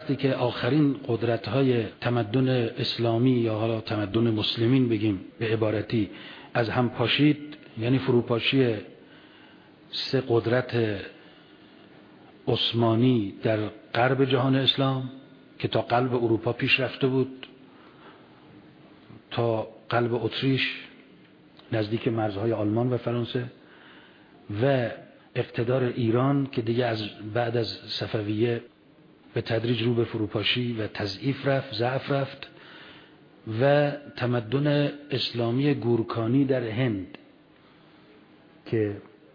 وقتی که آخرین قدرت‌های تمدن اسلامی یا حالا تمدن مسلمین بگیم به عبارتی از هم پاشید، یعنی فروپاشی سه قدرت عثمانی در غرب جهان اسلام که تا قلب اروپا پیش رفته بود، تا قلب اتریش نزدیک مرزهای آلمان و فرانسه، و اقتدار ایران که دیگه از بعد از صفویه به تدریج رو به فروپاشی و تضعیف رفت، ضعف رفت، و تمدن اسلامی گورکانی در هند که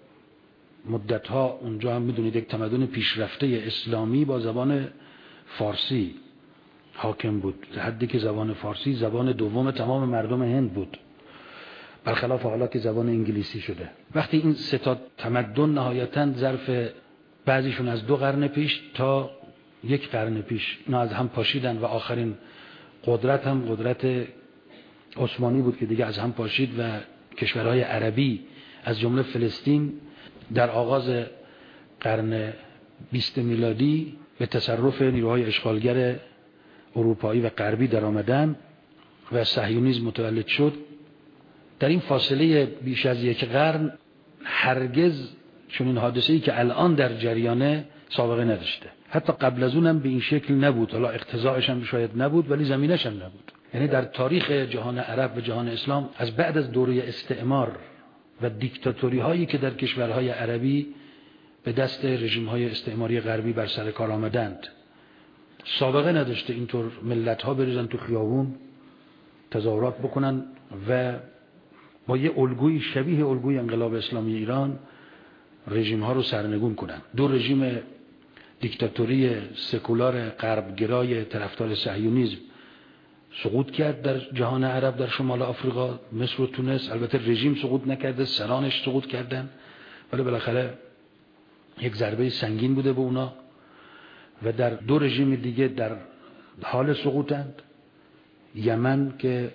مدتها اونجا هم میدونید یک تمدن پیشرفته اسلامی با زبان فارسی حاکم بود، حدی که زبان فارسی زبان دوم تمام مردم هند بود، برخلاف حالا که زبان انگلیسی شده. وقتی این سه تا تمدن نهایتاً ظرف بعضیشون از 2 قرن پیش تا 1 قرن پیش اینا از هم پاشیدن و آخرین قدرت هم قدرت عثمانی بود که دیگه از هم پاشید و کشورهای عربی از جمله فلسطین در آغاز قرن 20 میلادی به تصرف نیروهای اشغالگر اروپایی و غربی در آمدن و صهیونیسم متولد شد. در این فاصله بیش از 1 قرن هرگز چون این حادثه‌ای که الان در جریانه سابقه نداشته. حتی قبل از اونم به این شکل نبود، حالا اقتضاعش هم شاید نبود ولی زمینش هم نبود. یعنی در تاریخ جهان عرب و جهان اسلام از بعد از دوره استعمار و دیکتاتوری هایی که در کشورهای عربی به دست رژیم های استعماری غربی بر سر کار آمدند سابقه نداشته اینطور ملت ها بریزن تو خیابون تظاهرات بکنن و با یه الگوی شبیه الگوی انقلاب اسلامی ایران رژیم ها رو سرنگون کنن. 2 رژیم دیکتاتوری سکولار غربگرای طرفدار صهیونیسم سقوط کرد در جهان عرب، در شمال آفریقا، مصر و تونس. البته رژیم سقوط نکرده، سرانش سقوط کردن، ولی بالاخره یک ضربه سنگین بوده به اونا. و در 2 رژیم دیگه در حال سقوطند، یمن که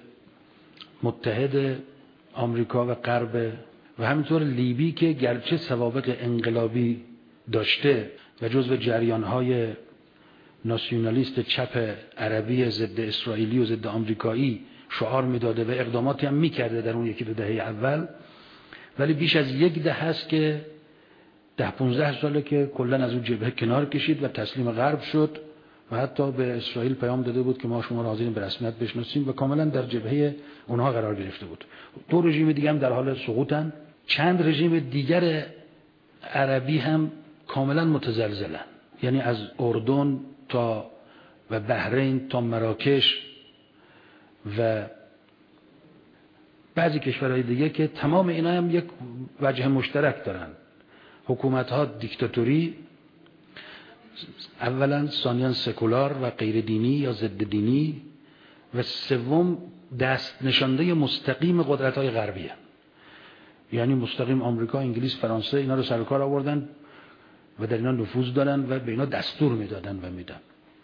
متحد آمریکا و غرب، و همینطور لیبی که گرچه سوابق انقلابی داشته و جزو جریان‌های ناسیونالیست چپ عربی ضد اسرائیلی و ضد آمریکایی شعار میداده و اقداماتی هم میکرده در اون 1-2 دهه اول، ولی بیش از 1 دهه است که 10-15 ساله که کلا از اون جبهه کنار کشید و تسلیم غرب شد و حتی به اسرائیل پیام داده بود که ما شما را حاضرین به رسمیت بشناسیم و کاملا در جبهه اونها قرار گرفته بود. 2 رژیم دیگه هم در حال سقوطن. چند رژیم دیگر عربی هم کاملا متزلزلن، یعنی از اردن تا و بحرین تا مراکش و بعضی کشورهای دیگه که تمام اینا هم یک وجه مشترک دارن. حکومت ها دیکتاتوری اولا، ثانیاً سکولار و غیر دینی یا ضد دینی، و سوم دست نشانده مستقیم قدرت های غربیه، یعنی مستقیم آمریکا، انگلیس، فرانسه اینا رو سر کار آوردن و در اینا نفوذ دارن و به اینا دستور میدادن و میدن.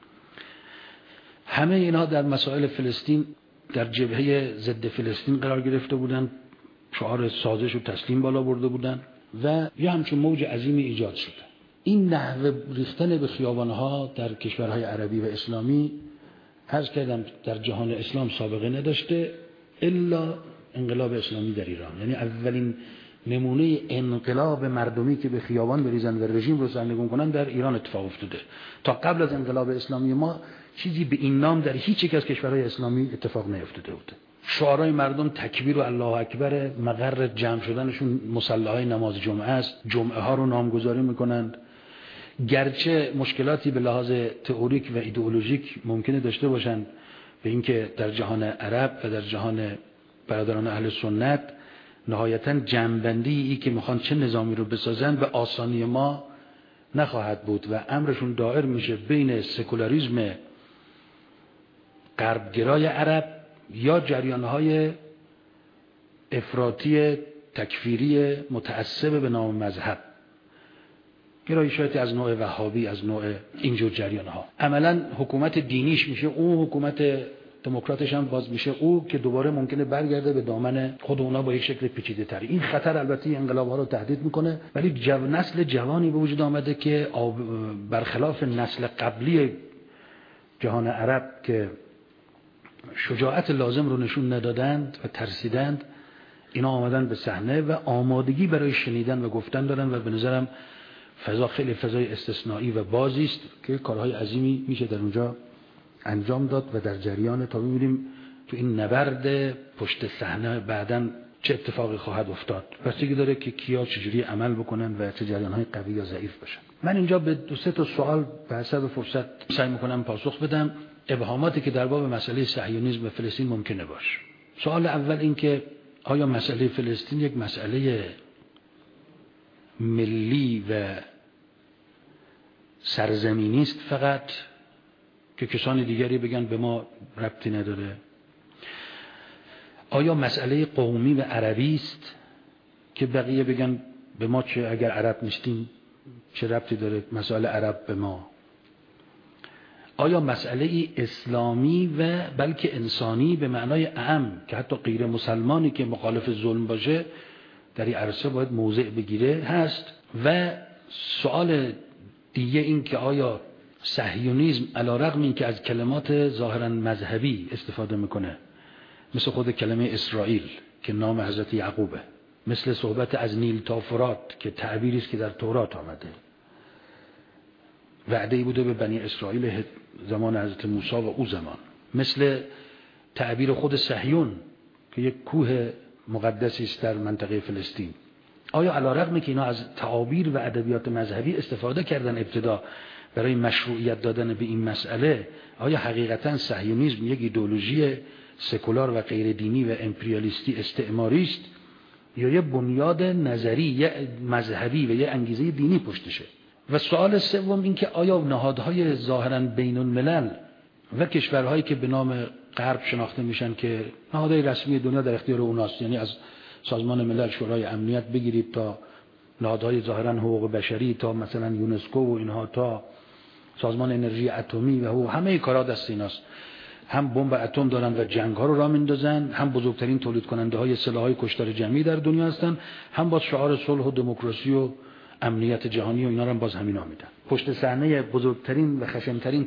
همه اینا در مسائل فلسطین در جبهه ضد فلسطین قرار گرفته بودن، شعار سازش و تسلیم بالا برده بودن و یه همچون موج عظیمی ایجاد شده. این نحوه ریختن به خیابانها در کشورهای عربی و اسلامی عرض کردم در جهان اسلام سابقه نداشته الا انقلاب اسلامی در ایران. یعنی اولین نمونه انقلاب مردمی که به خیابان بریزن و رژیم رو سرنگون کنن در ایران اتفاق افتاده. تا قبل از انقلاب اسلامی ما چیزی به این نام در هیچ یک از کشورهای اسلامی اتفاق نیفتاده بود. شعارهای مردم تکبیر و الله اکبر، مقر جمع شدنشون مصلی‌های نماز جمعه است، جمعه ها رو نامگذاری میکنند. گرچه مشکلاتی به لحاظ تئوریک و ایدئولوژیک ممکنه داشته باشند به اینکه در جهان عرب و در جهان برادران اهل سنت نهایتاً جمع‌بندی ای که میخوان چه نظامی رو بسازن به آسانی ما نخواهد بود و امرشون دائر میشه بین سکولاریسم غربگرای عرب یا جریان‌های افراطی تکفیری متعصب به نام مذهب، گرایشاتی از نوع وهابی، از نوع اینجور جریان‌ها. عملاً حکومت دینیش میشه او، حکومت دموکراتش هم باز میشه او، که دوباره ممکنه برگرده به دامن خود اونا با یک شکل پیچیده‌تری. این خطر البته انقلاب‌ها رو تهدید میکنه، ولی نسل جوانی به وجود آمده که برخلاف نسل قبلی جهان عرب که شجاعت لازم رو نشون ندادند و ترسیدند، اینا آمدن به صحنه و آمادگی برای شنیدن و گفتن دارن و به نظرم فضا خیلی فضای استثنایی و بازی است که کارهای عظیمی میشه در اونجا انجام داد و در جریان تا ببینیم تو این نبرد پشت صحنه بعداً چه اتفاقی خواهد افتاد. بستگی داره که کیا چجوری عمل بکنن و چه جریان‌های قوی یا ضعیف باشن. من اینجا به 2-3 تا سوال به حسب فرصت سعی می‌کنم پاسخ بدم، ابهاماتی که در باب مسئله صهیونیسم و فلسطین ممکنه باشه. سوال اول این که آیا مسئله فلسطین یک مسئله ملی و سرزمینی است فقط که کسان دیگری بگن به ما ربطی نداره؟ آیا مسئله قومی و عربی است که بقیه بگن به ما چه، اگر عرب نیستیم چه ربطی داره مسئله عرب به ما؟ آیا مسئله اسلامی و بلکه انسانی به معنای اعم که حتی غیر مسلمانی که مخالف ظلم باشه در این عرصه باید موضع بگیره هست؟ و سوال دیگه این که آیا صهیونیسم علیرغم این که از کلمات ظاهرا مذهبی استفاده میکنه، مثل خود کلمه اسرائیل که نام حضرت یعقوبه، مثل صحبت از نیل تا فرات که تعبیری است که در تورات آمده، وعده‌ای بوده به بنی اسرائیل زمان حضرت موسی و او زمان، مثل تعبیر خود صهیون که یک کوه مقدسی است در منطقه فلسطین. آیا علیرغم که اینا از تعابیر و ادبیات مذهبی استفاده کردن ابتدا برای مشروعیت دادن به این مسئله، آیا حقیقتا صهیونیسم یک ایدئولوژی سکولار و غیر دینی و امپریالیستی استعماری است یا یه بنیاد نظری، یه مذهبی و یه انگیزه دینی پشتشه؟ و سوال سوم این که آیا نهادهای ظاهرا بین الملل و کشورهایی که به نام غرب شناخته میشن که نهادهای رسمی دنیا در اختیار اوناست، یعنی از سازمان ملل، شورای امنیت بگیرید تا نهادهای ظاهرا حقوق بشری، تا مثلا یونسکو و اینها، تا سازمان انرژی اتمی و همه کارا دست ایناست، هم بمب اتم دارن و جنگ ها رو راه میندازن، هم بزرگترین تولید کننده های سلاح‌های کشتار جمعی در دنیا هستن، هم با شعار صلح و دموکراسی و امنیت جهانی و اینا رو هم باز همینا میدن. پشت صحنه بزرگترین و خشنترین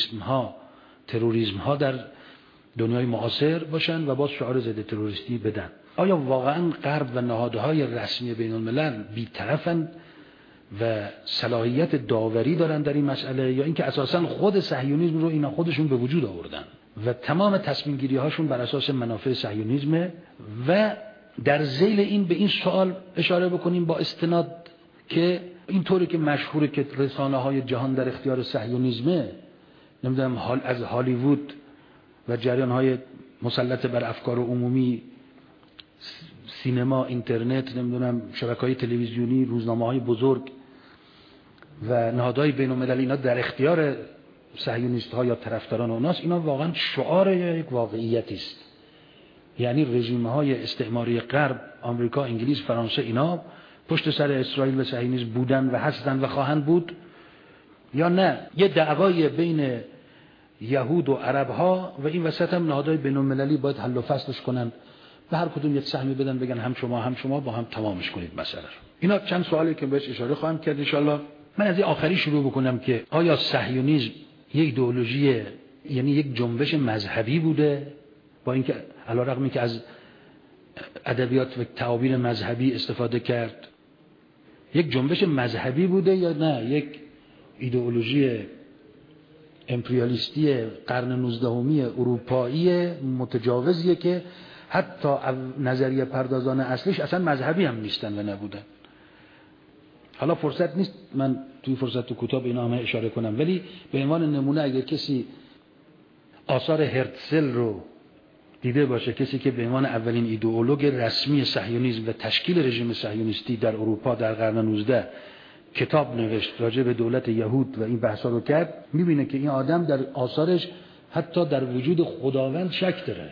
تروریسم ها در دنیای معاصر باشن و باز شعار ضد تروریستی بدن. آیا واقعا غرب و نهادهای رسمی بین الملل بی‌طرفن و صلاحیت داوری دارن در این مسئله، یا اینکه اساساً خود صهیونیسم رو اینا خودشون به وجود آوردن و تمام تصمیم گیری هاشون بر اساس منافع صهیونیسمه؟ و در ذیل این به این سوال اشاره بکنیم با استناد که اینطوری که مشهوره که رسانه های جهان در اختیار صهیونیسمه، نمیدونم از هالیوود و جریان های مسلط بر افکار عمومی، سینما، اینترنت، نمیدونم شبکه‌های تلویزیونی، روزنامه‌های بزرگ و نهادهای بین‌المللی، اینا در اختیار صهیونیست‌ها یا طرفداران اوناست. اینا واقعا شعار یک واقعیتی است. یعنی رژیم‌های استعماری غرب، آمریکا، انگلیس، فرانسه، اینا پشت سر اسرائیل و صهیونیسم بودن و هستن و خواهند بود، یا نه یه دعوای بین یهود و عرب‌ها و این وسط هم نهادهای بین‌المللی باید حل و فصلش کنن و هر کدوم یک سهمی بدن، بگن هم شما با هم تمامش کنید مسئله رو. اینا چند سوالی که بهش اشاره خواهم کرد ان شاءالله. من از این آخری شروع بکنم که آیا صهیونیسم یک ایدئولوژی، یعنی یک جنبش مذهبی بوده، با اینکه علیرغم اینکه از ادبیات و تعابیر مذهبی استفاده کرد، یک جنبش مذهبی بوده یا نه یک ایدئولوژی امپریالیستی قرن 19 اروپایی متجاوزیه که حتی نظریه پردازان اصلیش اصلا مذهبی هم نیستن و نبودن. حالا فرصت نیست من توی فرصت کوتاه به اینا همه اشاره کنم، ولی به عنوان نمونه اگر کسی آثار هرتزل رو دیده باشه، کسی که به عنوان اولین ایدئولوگ رسمی صهیونیسم و تشکیل رژیم صهیونیستی در اروپا در قرن 19 کتاب نوشت راجع به دولت یهود و این بحثا رو کرد، میبینه که این آدم در آثارش حتی در وجود خداوند شک داره.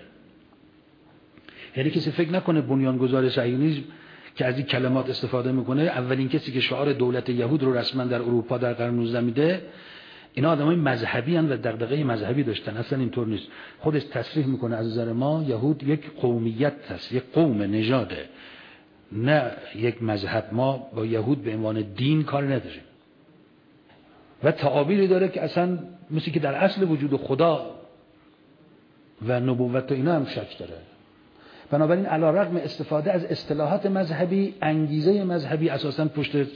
یعنی کسی فکر نکنه بنیانگذار صهیونیسم که از این کلمات استفاده میکنه، اولین کسی که شعار دولت یهود رو رسما در اروپا در قرن 19 میده، اینا آدمای مذهبی ان و دغدغه مذهبی داشتن. اصلا اینطور نیست. خودش تصریح میکنه از نظر ما یهود یک قومیت هست، یک قوم، نژاده، نه یک مذهب. ما با یهود به عنوان دین کار نداریم. و تعابیری داره که اصلا مثل که در اصل وجود خدا و نبوت و اینا هم شک داره. بنابراین علی‌رغم استفاده از اصطلاحات مذهبی، انگیزه مذهبی اساساً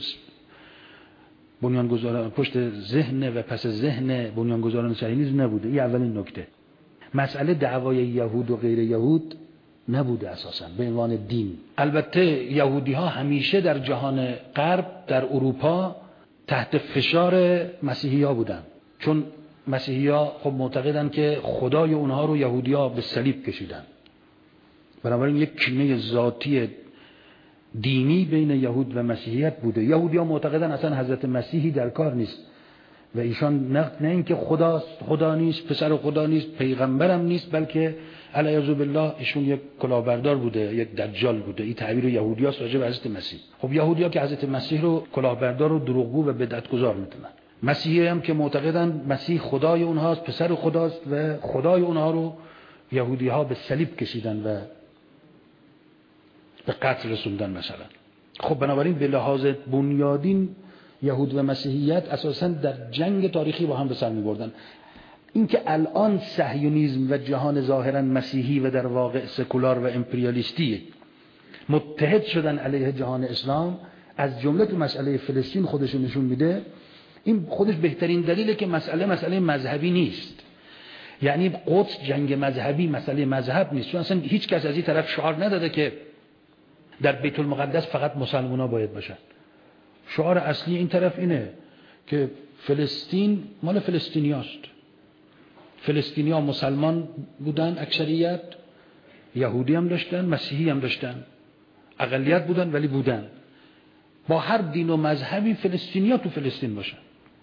پشت ذهن و پس ذهن بنیانگذاران صهیونیسم نبوده. این اولین نکته. مسئله دعوای یهود و غیر یهود نبوده اساساً به عنوان دین. البته یهودی ها همیشه در جهان غرب، در اروپا تحت فشار مسیحی ها بودن، چون مسیحی ها خب معتقدن که خدای اونها رو یهودی ها به صلیب کشیدن. بنابراین یک کینه ذاتی دینی بین یهود و مسیحیت بوده. یهودی ها معتقدن اصلا حضرت مسیحی در کار نیست و ایشان نه اینکه خدا نیست، پسر خدا نیست، پیغمبرم نیست، بلکه علیاذ بالله ایشون یک کلاهبردار بوده، یک دجال بوده. این تعبیر یهودیاست راجع به حضرت مسیح. خب یهودی‌ها که حضرت مسیح رو کلاهبردار و دروغگو و بدعت‌گذار می‌دونن. مسیحی هم که معتقدن مسیح خدای اونهاست، پسر خداست و خدای اونها رو یهودی‌ها به صلیب کشیدن و به قتل رسوندن مثلا. خب بنابراین به لحاظ بنیادین یهود و مسیحیت اساساً در جنگ تاریخی با هم به سر می‌بردن. اینکه الان صهیونیسم و جهان ظاهراً مسیحی و در واقع سکولار و امپریالیستی متحد شدن علیه جهان اسلام، از جمله تو مسئله فلسطین خودش نشون میده. این خودش بهترین دلیله که مسئله مذهبی نیست. یعنی قدس جنگ مذهبی، مسئله مذهب نیست، چون اصلا هیچ کس از این طرف شعار نداده که در بیت المقدس فقط مسلمان‌ها باید باشن. شعار اصلی این طرف اینه که فلسطین مال فلسطینیاست. فلسطینی‌ها مسلمان بودن، اکثریت یهودی هم داشتن، مسیحی هم داشتن، اقلیت بودن ولی بودن. با هر دین و مذهبی فلسطینی‌ها تو فلسطین باشن.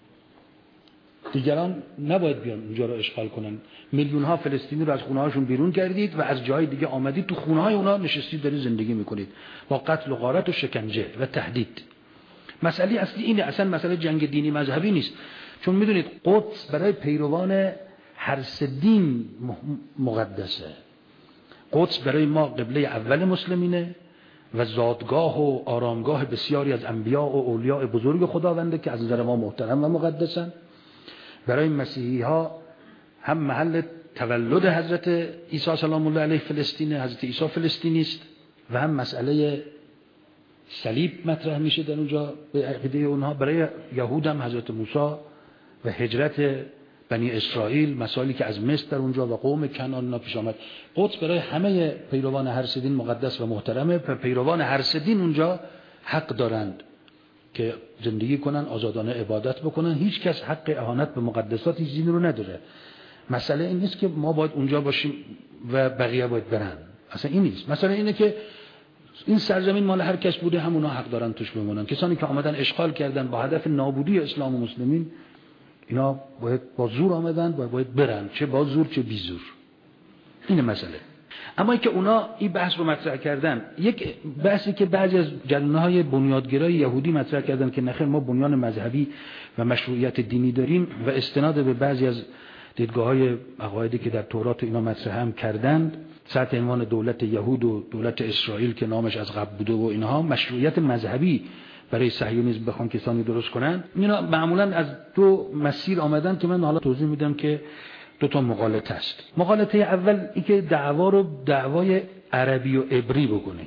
دیگران نباید بیان اونجا رو اشغال کنن. میلیون‌ها فلسطینی رو از خونه‌هاشون بیرون کردید و از جای دیگه آمدید تو خونه‌های اونها نشستید، دارید زندگی می‌کنید با قتل و غارت و شکنجه و تهدید. مسئله اصلی اینه، اصلا مسئله جنگ دینی مذهبی نیست. چون میدونید قدس برای پیروان هر سه دین مقدسه. قدس برای ما قبله اول مسلمینه و زادگاه و آرامگاه بسیاری از انبیا و اولیاء بزرگ خداونده که از نظر ما محترم و مقدسن. برای مسیحی ها هم محل تولد حضرت عیسی سلام الله علیه فلسطینه، حضرت عیسی فلسطینی است، و هم مسئله صلیب مطرح میشه در اونجا به عقیده اونها. برای یهود هم حضرت موسی و هجرت بنی اسرائیل، مسائلی که از مصر در اونجا و قوم کنعان پیش آمد. قدس برای همه پیروان هر سه دین مقدس و محترمه و پیروان هر سه دین اونجا حق دارند که زندگی کنن، آزادانه عبادت بکنن. هیچ کس حق اهانت به مقدسات هیچ دین رو نداره. مسئله این نیست که ما باید اونجا باشیم و بقیه باید برن، اصلا این نیست. مسئله اینه که این سرزمین مال هر کس بوده، همونا حق دارن توش بمونن. کسانی که آمدن اشغال کردن با هدف نابودی اسلام و مسلمین، اینا باید با زور آمدن و باید برن، چه با زور چه بی زور. این مسئله. اما اینکه اونا این بحث رو مطرح کردن، یک بحثی که بعضی از جریان‌های بنیادگرای یهودی مطرح کردن که نخیر ما بنیان مذهبی و مشروعیت دینی داریم، و استناد به بعضی از دیدگاه‌های عقایدی که در تورات اینا مطرح هم کردند تحت عنوان دولت یهود و دولت اسرائیل که نامش از قبل بوده و اینها، مشروعیت مذهبی برای صهیونیسم بخوان کسانی درست کنن. اینا معمولاً از دو مسیر آمدن که من حالا توضیح میدم که دو تا مغالطه است. مغالطه اول این که دعوا رو دعوای عربی و عبری بکنه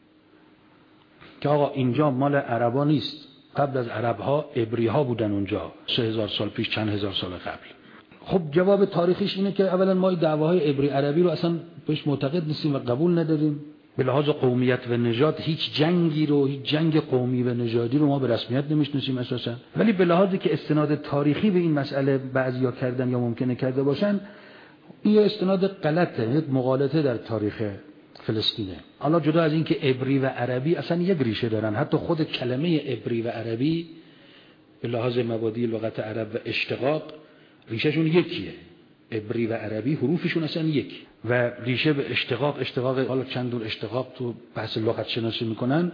که آقا اینجا مال عربا نیست، قبل از عرب‌ها عبری‌ها بودن اونجا 3000 سال پیش، چند هزار سال قبل. خب جواب تاریخیش اینه که اولا ما این دعواهای عبری عربی رو اصلا بهش معتقد نیستیم و قبول نداریم. به لحاظ قومیت و نژاد هیچ جنگ قومی و نژادی رو ما به رسمیت نمیشناسیم اساسا. ولی به لحاظی که استناد تاریخی به این مسئله بعضیا کردن یا ممکنه کرده باشن، این استناد غلطه، یک مغالطه در تاریخ فلسطینه. حالا جدا از این که عبری و عربی اصلا یک ریشه دارن، حتی خود کلمه عبری و عربی به لحاظ مبادی لغت عرب و اشتقاق ریشهشون یکیه. عبری و عربی حروفشون اصلا یک و ریشه به اشتقاق حالا چند دور اشتقاق تو بحث لغت شناسی میکنن،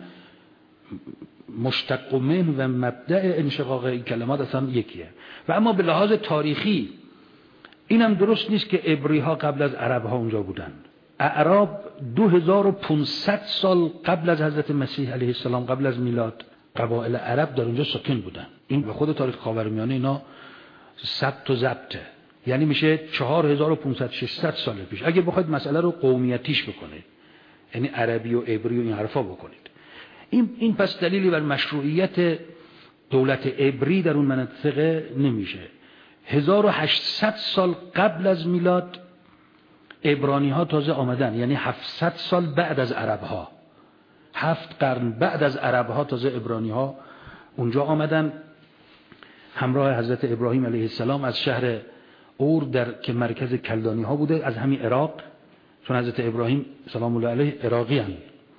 مشتق من و مبدأ انشقاق این کلمات اصلا یکیه. و اما به لحاظ تاریخی اینم درست نیست که عبری ها قبل از عرب ها اونجا بودن. اعراب 2500 سال قبل از حضرت مسیح علیه السلام، قبل از میلاد، قبایل عرب در اونجا ساکن بودن. این به خود تاریخ خاورمیانه اینا ثبت و ضبط، یعنی میشه 4500 600 سال پیش. اگه بخواید مسئله رو قومیتیش بکنید، یعنی عربی و عبری و این حرفا بکنید، این پس دلیلی بر مشروعیت دولت عبری در اون منطقه نمیشه. 1800 سال قبل از میلاد عبرانی ها تازه آمدن، یعنی 700 سال بعد از عرب ها، 7 قرن بعد از عرب ها تازه عبرانی ها اونجا آمدن، همراه حضرت ابراهیم علیه السلام از شهر اور که مرکز کلدانی ها بوده، از همین عراق، چون حضرت ابراهیم سلام الله علیه عراقی هستند،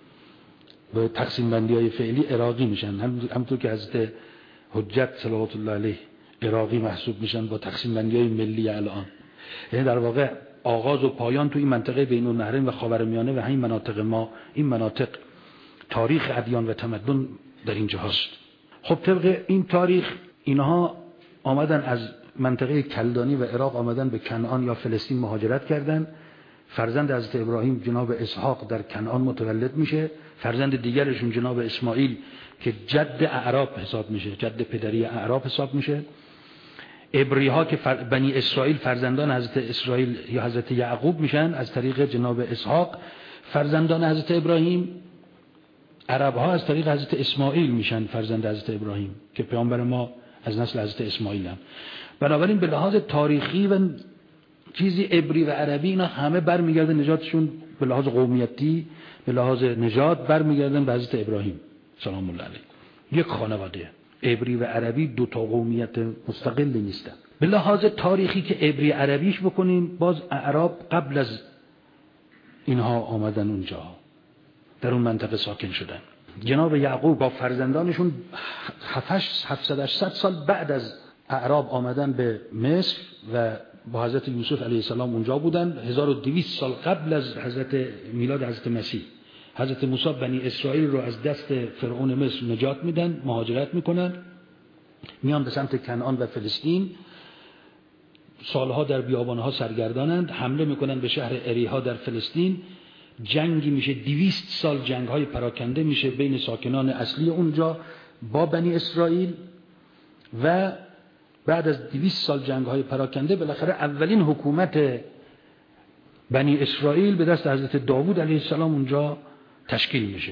به تقسیم بندی های فعلی عراقی میشن، همونطور که حضرت حجت صلوات الله علیه عراقی محسوب میشن با تقسیم بندی های ملی الان. یعنی در واقع آغاز و پایان تو این منطقه بین النهرین و خاورمیانه و همین مناطق ما، این مناطق تاریخ ادیان و تمدن در اینجا هست. خب طبق این تاریخ اینها آمدن از منطقه کلدانی و عراق، آمدن به کنعان یا فلسطین مهاجرت کردن. فرزند حضرت ابراهیم جناب اسحاق در کنعان متولد میشه، فرزند دیگرشون جناب اسماعیل که جد اعراب حساب میشه، جد پدری اعراب حساب میشه. عبری ها که بنی اسرائیل فرزندان حضرت اسرائیل یا حضرت یعقوب میشن از طریق جناب اسحاق، فرزندان حضرت ابراهیم. عرب ها از طریق حضرت اسماعیل میشن فرزند حضرت ابراهیم که پیامبر ما از نسل حضرت اسماعیل هم. بنابراین به لحاظ تاریخی و چیزی عبری و عربی اینا همه برمیگرده، نجاتشون به لحاظ قومیتی، به لحاظ نجات برمیگردن به حضرت ابراهیم سلام الله علیه. یک خانواده عبری و عربی، دو تا قومیت مستقلی نیستن. به لحاظ تاریخی که عبری عربیش بکنیم، باز اعراب قبل از اینها آمدن اونجا، در اون منطقه ساکن شدن. جناب یعقوب با فرزندانشون 700 سال بعد از اعراب آمدن به مصر و با حضرت یوسف علیه السلام اونجا بودن. 1200 سال قبل از حضرت میلاد حضرت مسیح، حضرت موسی بنی اسرائیل رو از دست فرعون مصر نجات میدن، مهاجرت میکنن، میان به سمت کنعان و فلسطین. سالها در بیابانها سرگردانند، حمله میکنن به شهر اریحا در فلسطین. جنگی میشه 200 سال، جنگ‌های پراکنده میشه بین ساکنان اصلی اونجا با بنی اسرائیل. و بعد از 200 سال جنگ‌های پراکنده بالاخره اولین حکومت بنی اسرائیل به دست حضرت داوود علیه السلام اونجا تشکیل میشه.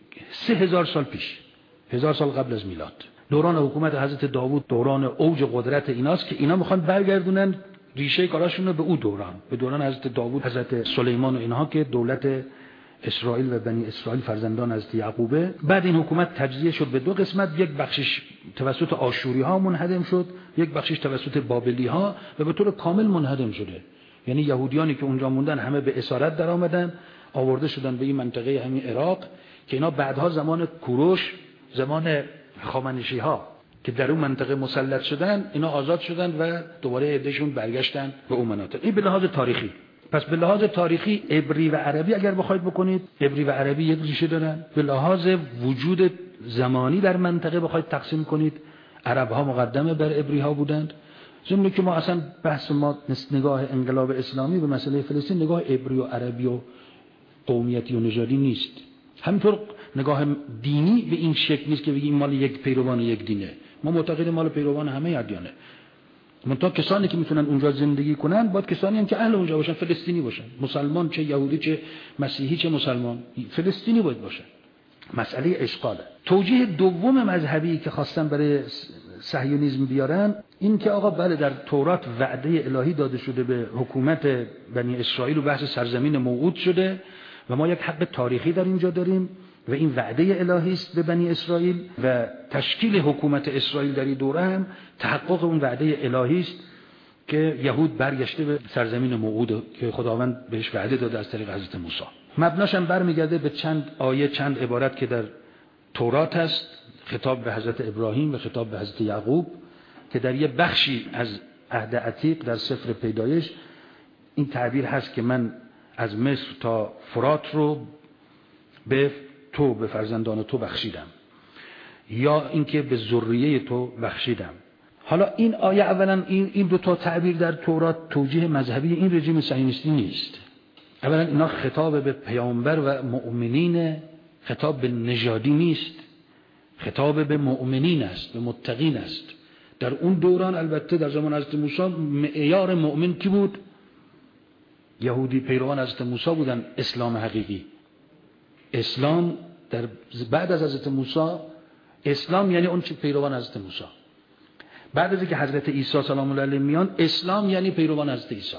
3000 سال پیش، 1000 سال قبل از میلاد. دوران حکومت حضرت داوود دوران اوج قدرت ایناست که اینا میخوان برگردونن ریشه کاراشون رو به اون دوران، به دوران حضرت داوود، حضرت سلیمان و اینها که دولت اسرائیل و بنی اسرائیل فرزندان حضرت یعقوبه. بعد این حکومت تجزیه شد به دو قسمت، یک بخشش توسط آشوری ها منهدم شد، یک بخشش توسط بابلی ها و به طور کامل منهدم شده. یعنی یهودیانی که اونجا موندن همه به اسارت در آمدن، آورده شدن به این منطقه همین عراق که اینا بعدها زمان کوروش، زمان هخامنشی ها که در اون منطقه مسلط شدن، اینا آزاد شدن و دوباره عدهشون برگشتن به اون مناطق. این به لحاظ تاریخی. پس به لحاظ تاریخی عبری و عربی اگر بخواید بکنید، عبری و عربی یک ریشه دارن. به لحاظ وجود زمانی در منطقه بخواید تقسیم کنید، عرب ها مقدمه بر عبری ها بودند. ضمن که ما اصلا بحث ما نگاه انقلاب اسلامی به مسئله فلسطین نگاه عبری و عربی و قومیتی و نژادی نیست. همینطور نگاه دینی به این شکل نیست که بگیم مال یک پیروان یک دینه. ما معتقدیم مال پیروان همه ادیانه. منتها کسانی که میتونن اونجا زندگی کنن باید کسانی هم که اهل اونجا باشن، فلسطینی باشن، مسلمان چه یهودی چه مسیحی چه مسلمان، فلسطینی باید باشن. مسئله اشغاله. توجیه دوم مذهبی که خواستن برای صهیونیسم بیارن این که آقا بله در تورات وعده الهی داده شده به حکومت بنی اسرائیل و بحث سرزمین موعود شده و ما یک حق تاریخی در اینجا داریم و این وعده الهی است به بنی اسرائیل و تشکیل حکومت اسرائیل در این دوره هم تحقق اون وعده الهی است که یهود برگشته به سرزمین موعود که خداوند بهش وعده داده از طریق حضرت موسی. مبناش هم برمیگرده به چند آیه، چند عبارت که در تورات هست، خطاب به حضرت ابراهیم و خطاب به حضرت یعقوب که در یه بخشی از عهد عتیق در سفر پیدایش این تعبیر هست که من از مصر تا فرات رو به تو، به فرزندان تو بخشیدم، یا اینکه به ذریه تو بخشیدم. حالا این آیه اولا این دو تا تعبیر در تورات توجیه مذهبی این رژیم صهیونیستی نیست. اولا اینا خطاب به پیامبر و مؤمنین، خطاب به نژادی نیست، خطاب به مؤمنین است، به متقین است. در اون دوران البته در زمان حضرت موسی معیار مؤمن کی بود؟ یهودی پیروان حضرت موسی بودن. اسلام حقیقی، اسلام در بعد از حضرت موسی، اسلام یعنی اون چه پیروان حضرت موسی. بعد از اینکه حضرت عیسی سلام الله علیه میان، اسلام یعنی پیروان حضرت عیسی.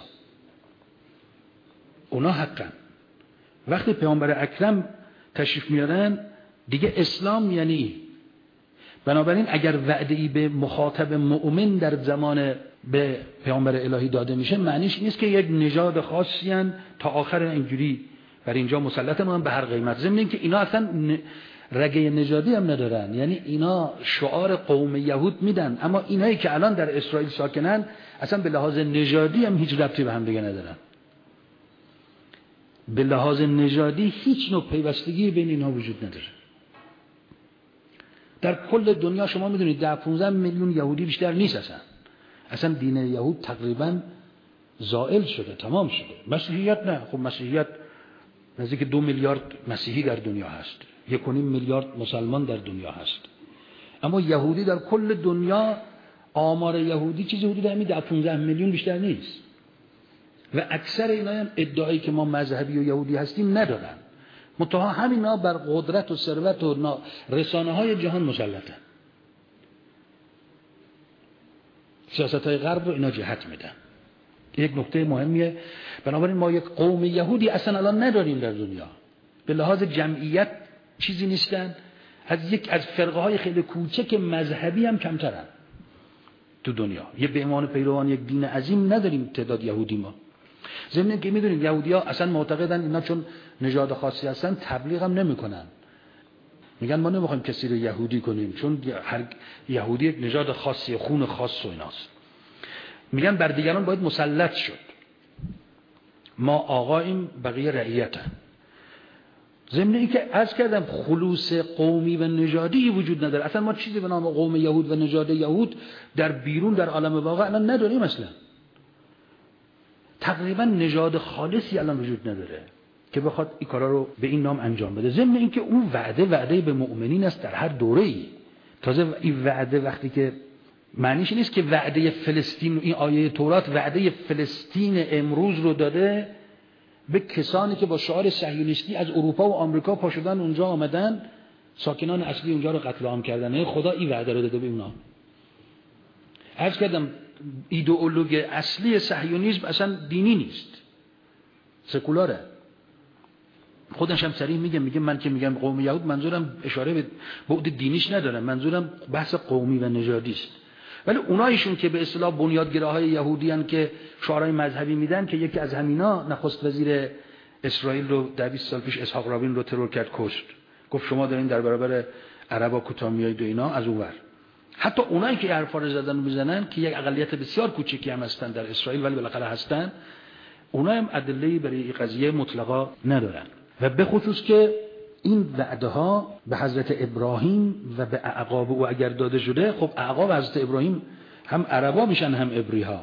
اونا حقا وقتی پیامبر اکرم تشریف میارن دیگه اسلام یعنی. بنابراین اگر وعده‌ای به مخاطب مؤمن در زمان به پیامبر الهی داده میشه، معنیش نیست که یک نژاد خاصی ان تا آخر اینجوری بر اینجا مسلطن به هر قیمت. ضمن اینکه اینا اصلا رگه نژادی هم ندارن، یعنی اینا شعار قوم یهود میدن، اما اینایی که الان در اسرائیل ساکنن اصلا به لحاظ نژادی هم هیچ ربطی به هم دیگه ندارن. به لحاظ نژادی هیچ نوع پیوستگی بین اینها وجود نداره. در کل دنیا شما میدونید 10-15 میلیون یهودی بیشتر نیست. اصلا دین یهود تقریبا زائل شده، تمام شده. مسیحیت نه، خب مسیحیت نزدیک 2 میلیارد مسیحی در دنیا هست، 1.5 میلیارد مسلمان در دنیا هست. اما یهودی در کل دنیا، آمار یهودی چیزی حدود همین 10-15 میلیون بیشتر نیست. و اکثر اینا هم ادعایی که ما مذهبی و یهودی هستیم ندارن. منتها همینا بر قدرت و ثروت و رسانه‌های جهان مسلطن. سیاست‌های غرب رو اینا جهت میدن. یک نکته مهمیه. بنابراین ما یک قوم یهودی اصلا الان نداریم در دنیا. به لحاظ جمعیت چیزی نیستن، از فرقه‌های خیلی کوچک مذهبی هم کمترن تو دنیا. یه به عنوان پیروان یک دین عظیم نداریم تعداد یهودی ما. ضمن اینکه میدونید یهودی‌ها اصلا معتقدن اینا چون نژاد خاصی هستن تبلیغ هم نمی‌کنن. میگن ما نمی‌خوایم کسی رو یهودی کنیم چون هر یهودی یک نژاد خاصی، خون خاص و ایناست. میگن بر دیگران باید مسلط شد. ما آقاییم، بقیه رعیتن. ضمن اینکه عرض کردم خلوص قومی و نژادی وجود نداره. اصلا ما چیزی به نام قوم یهود و نژاد یهود در بیرون در عالم واقع الان نداریم. اصلا تقریبا نژاد خالصی الان وجود نداره که بخواد این کارا رو به این نام انجام بده. ضمن اینکه اون وعده به مؤمنین است در هر دوره‌ای. تازه این وعده وقتی که معنیش نیست که وعده فلسطین، این آیه تورات وعده فلسطین امروز رو داده به کسانی که با شعار صهیونیستی از اروپا و آمریکا پا شدن اونجا آمدن، ساکنان اصلی اونجا رو قتل عام کردن. خدا این وعده رو داده به اونا. عرض کردم ایدئولوژی اصلی صهیونیسم اصلا دینی نیست، سکولاره. خودش هم صریح میگه من که میگم قوم یهود منظورم اشاره به بعد دینیش ندارم، منظورم بحث قومی و نژادی است. ولی اونایشون که به اصطلاح بنیادگراهای یهودیان که شعارهای مذهبی میدن، که یکی از همینا نخست وزیر اسرائیل رو در 20 سال پیش اسحاق رابین رو ترور کرد، کشت. گفت شما دارین در برابر عربا کوتاه میایید و اینا. از اونور حتی اونایی که حرفا رو زدن و میزنن که یک اقلیت بسیار کوچیکی هم هستن در اسرائیل ولی بالاخره هستن، اونا هم ادله‌ای برای این قضیه مطلقا ندارن. و به خصوص که این وعده ها به حضرت ابراهیم و به اعقاب او اگر داده شده، خب اعقاب حضرت ابراهیم هم عربا میشن هم عبری ها.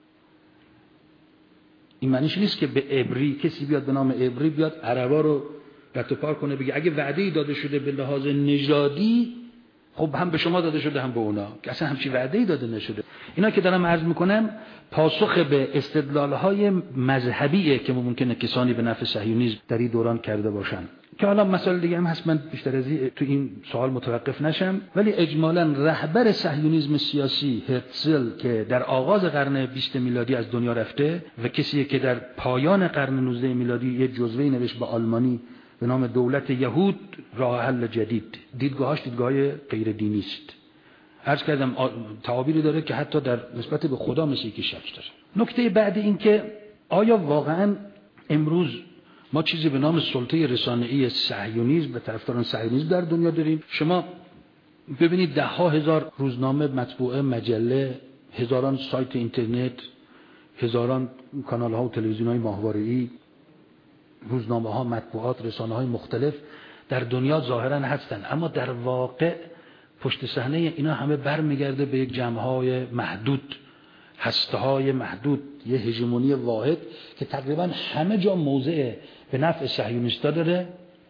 این معنیش نیست که به عبری کسی بیاد به نام عبری بیاد عربا رو رد و پار کنه بگه اگه وعده‌ای داده شده به لحاظ نژادی، خب هم به شما داده شده هم به اونا، که اصلا همچین وعده‌ای داده نشده. اینا که دارم عرض میکنم پاسخ به استدلال‌های مذهبیه که ممکنه کسانی به نفع صهیونیسم در این دوران کرده باشن، که حالا مسائل دیگه هم هست. من بیشتر از این تو این سوال متوقف نشم. ولی اجمالاً رهبر صهیونیسم سیاسی هرتزل که در آغاز قرن 20 میلادی از دنیا رفته و کسی که در پایان قرن 19 میلادی یه جزوه‌ای نوشت به آلمانی به نام دولت یهود، راه حل جدید. دیدگاهش دیدگاه غیر دینی است. عرض کردم تعابیری داره که حتی در نسبت به خدا مثل یکی شک داره. نکته بعد این که آیا واقعاً امروز ما چیزی به نام سلطه رسانه‌ای صهیونیسم و طرفداران صهیونیسم در دنیا داریم؟ شما ببینید 10,000 روزنامه، مطبوعه، مجله، هزاران سایت اینترنت، هزاران کانال‌ها و تلویزیون‌های ماهواره‌ای، روزنامه‌ها، مطبوعات، رسانه‌های مختلف در دنیا ظاهراً هستن، اما در واقع پشت صحنه اینا همه برمیگرده به یک جمع‌های محدود، هسته‌های محدود، یه هژمونی واحد که تقریباً همه جا موضع به نفع صهیونیست‌ها داره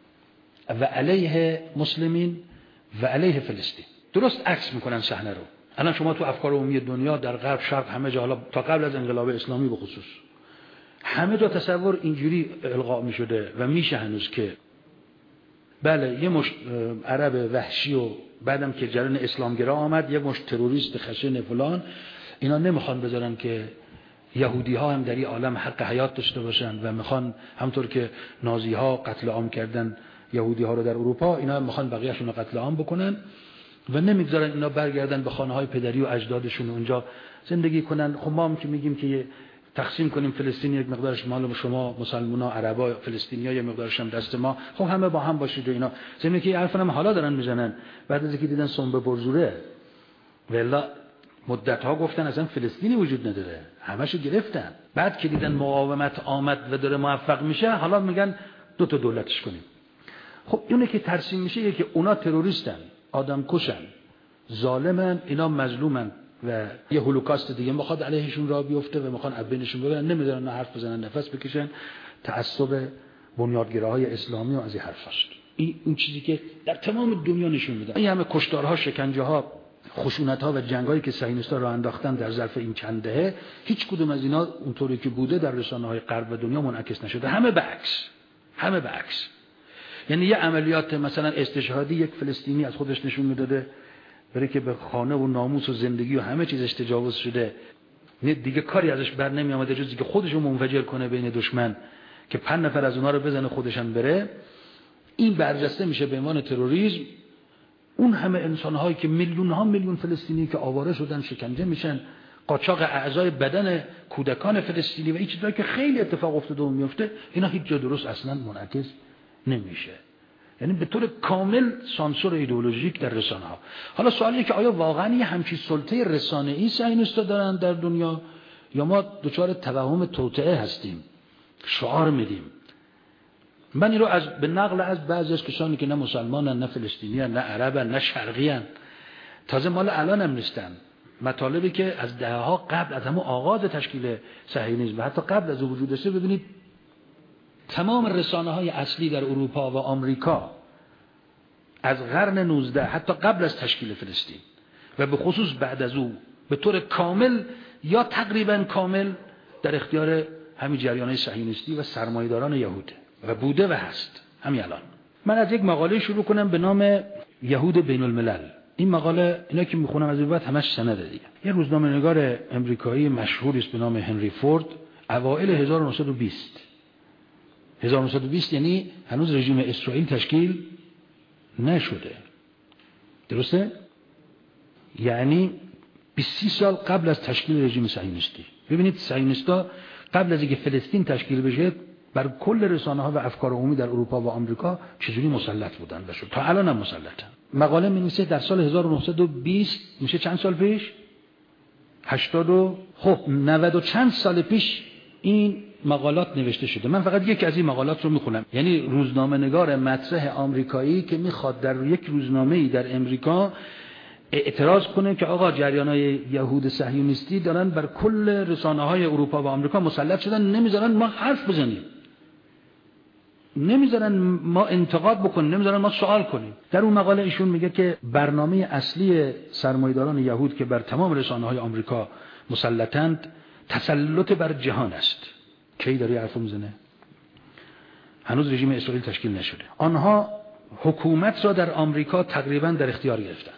و علیه مسلمین و علیه فلسطین. درست عکس میکنن صحنه رو. الان شما تو افکار عمومی دنیا در غرب شرق همه جا، حالا تا قبل از انقلاب اسلامی به خصوص، همه جا تصور اینجوری القا می شده و میشه هنوز که بله یه مشت عرب وحشی و بعدم که جریان اسلامگرا آمد یه مشت تروریست خشن فلان، اینا نمیخوان بذارن که یهودی ها هم در این عالم حق حیات داشته باشن و میخوان همطور که نازی ها قتل عام کردن یهودی ها رو در اروپا، اینا هم میخوان بقیه‌شون رو قتل عام بکنن و نمیگذارن اینا برگردن به خانه های پدری و اجدادشون اونجا زندگی کنن. خب ما هم که میگیم که تقسیم کنیم فلسطین، یک مقدارش مال شما مسلمونا عربا فلسطینیا، یک مقدارش هم دست ما، خب همه با هم باشید و اینا. زمینه که حرفا هم حالا دارن میزنن بعد از اینکه دیدن سنبه برزوره، والله مدت ها گفتن اصلا فلسطینی وجود نداره، همشو گرفتن. بعد که دیدن مقاومت آمد و داره موفق میشه، حالا میگن دو تا دولتش کنیم. خب اونه که ترسیم میشه که اونا تروریستن، آدم کشن، ظالمن، اینا مظلومن و یه هولوکاست دیگه میخواد علیهشون راه بیفته و میخوان ابینشون ببرن، نمیذارن حرف بزنن، نفس بکشن. تعصب بنیادگراهای اسلامی و از این حرفاست. این چیزی که در تمام دنیا نشون میده. این همه کشتارها، شکنجه‌ها، خشونت‌ها و جنگایی که صهیونیست‌ها راه انداختن در ظرف این چند دهه، هیچ کدوم از اینا اونطوری که بوده در رسانه‌های غرب و دنیا منعکس نشده. همه به عکس. یعنی یه عملیات مثلا استشهادی یک فلسطینی از خودش نشون میداده برای که به خانه و ناموس و زندگی و همه چیزش تجاوز شده، دیگه کاری ازش بر نمی اومده جز اینکه خودش رو منفجر کنه بین دشمن که 5 نفر از اونها رو بزنه خودشم بره. این برجسته میشه به عنوان تروریسم. اون همه انسان‌هایی که میلیون فلسطینی که آواره شدن، شکنجه میشن، قاچاق اعضای بدن کودکان فلسطینی و این چیزایی که خیلی اتفاق افتاده و میفته، اینا هیچ جا درست اصلا منعکس نمیشه. یعنی به طور کامل سانسور ایدئولوژیک در رسانه ها. حالا سوالیه که آیا واقعا یه همچین سلطه رسانه‌ای صهیونیست‌ها دارن در دنیا یا ما دچار توهم توطئه هستیم، شعار میدیم؟ من این رو به نقل از بعضی از کسانی که نه مسلمانن، نه فلسطینیان، نه عربن، نه شرقیان، تازه مال الان هم نیستن، مطالبی که از دهه‌ها قبل از همون آغاز تشکیل صهیونیسم و حتی قبل از وجود داشته، ببینید تمام رسانه‌های اصلی در اروپا و آمریکا از قرن 19 حتی قبل از تشکیل فلسطین و به خصوص بعد از او به طور کامل یا تقریبا کامل در اختیار همین جریان‌های صهیونیستی و سرمایه‌داران یهود و بوده و هست همین الان. من از یک مقاله شروع کنم به نام یهود بین الملل. این مقاله اینا که میخونم از این بعد همش سنده دیگه. یه روزنامه‌نگار امریکایی مشهوری است به نام هنری فورد، اوایل 1920 یعنی هنوز رژیم اسرائیل تشکیل نشده، درسته؟ یعنی 20 سال قبل از تشکیل رژیم صهیونیستی. ببینید صهیونیست‌ها قبل از اینکه فلسطین تشکیل بشه بر کل رسانه‌ها و افکار عمومی در اروپا و آمریکا چجوری مسلط بودن و شد تا الان هم مسلطن. مقاله می‌نویسه در سال 1920 میشه چند سال پیش؟ 80 خب 90 و چند سال پیش این مقالات نوشته شده. من فقط یک از این مقالات رو میخونم. یعنی روزنامه‌نگار مطرح آمریکایی که میخواد در یک روزنامه‌ای در امریکا اعتراض کنه که آقا جریان‌های یهود صهیونیستی دارن بر کل رسانه‌های اروپا و آمریکا مسلط شدن، نمیذارن ما حرف بزنیم، نمیذارن ما انتقاد بکنیم، نمیذارن ما سوال کنیم. در اون مقاله ایشون میگه که برنامه اصلی سرمایه‌داران یهود که بر تمام رسانه‌های آمریکا مسلطند تسلط بر جهان است. کی داری حرفو میزنه؟ هنوز رژیم اسرائیل تشکیل نشده. آنها حکومت را در آمریکا تقریبا در اختیار گرفتند.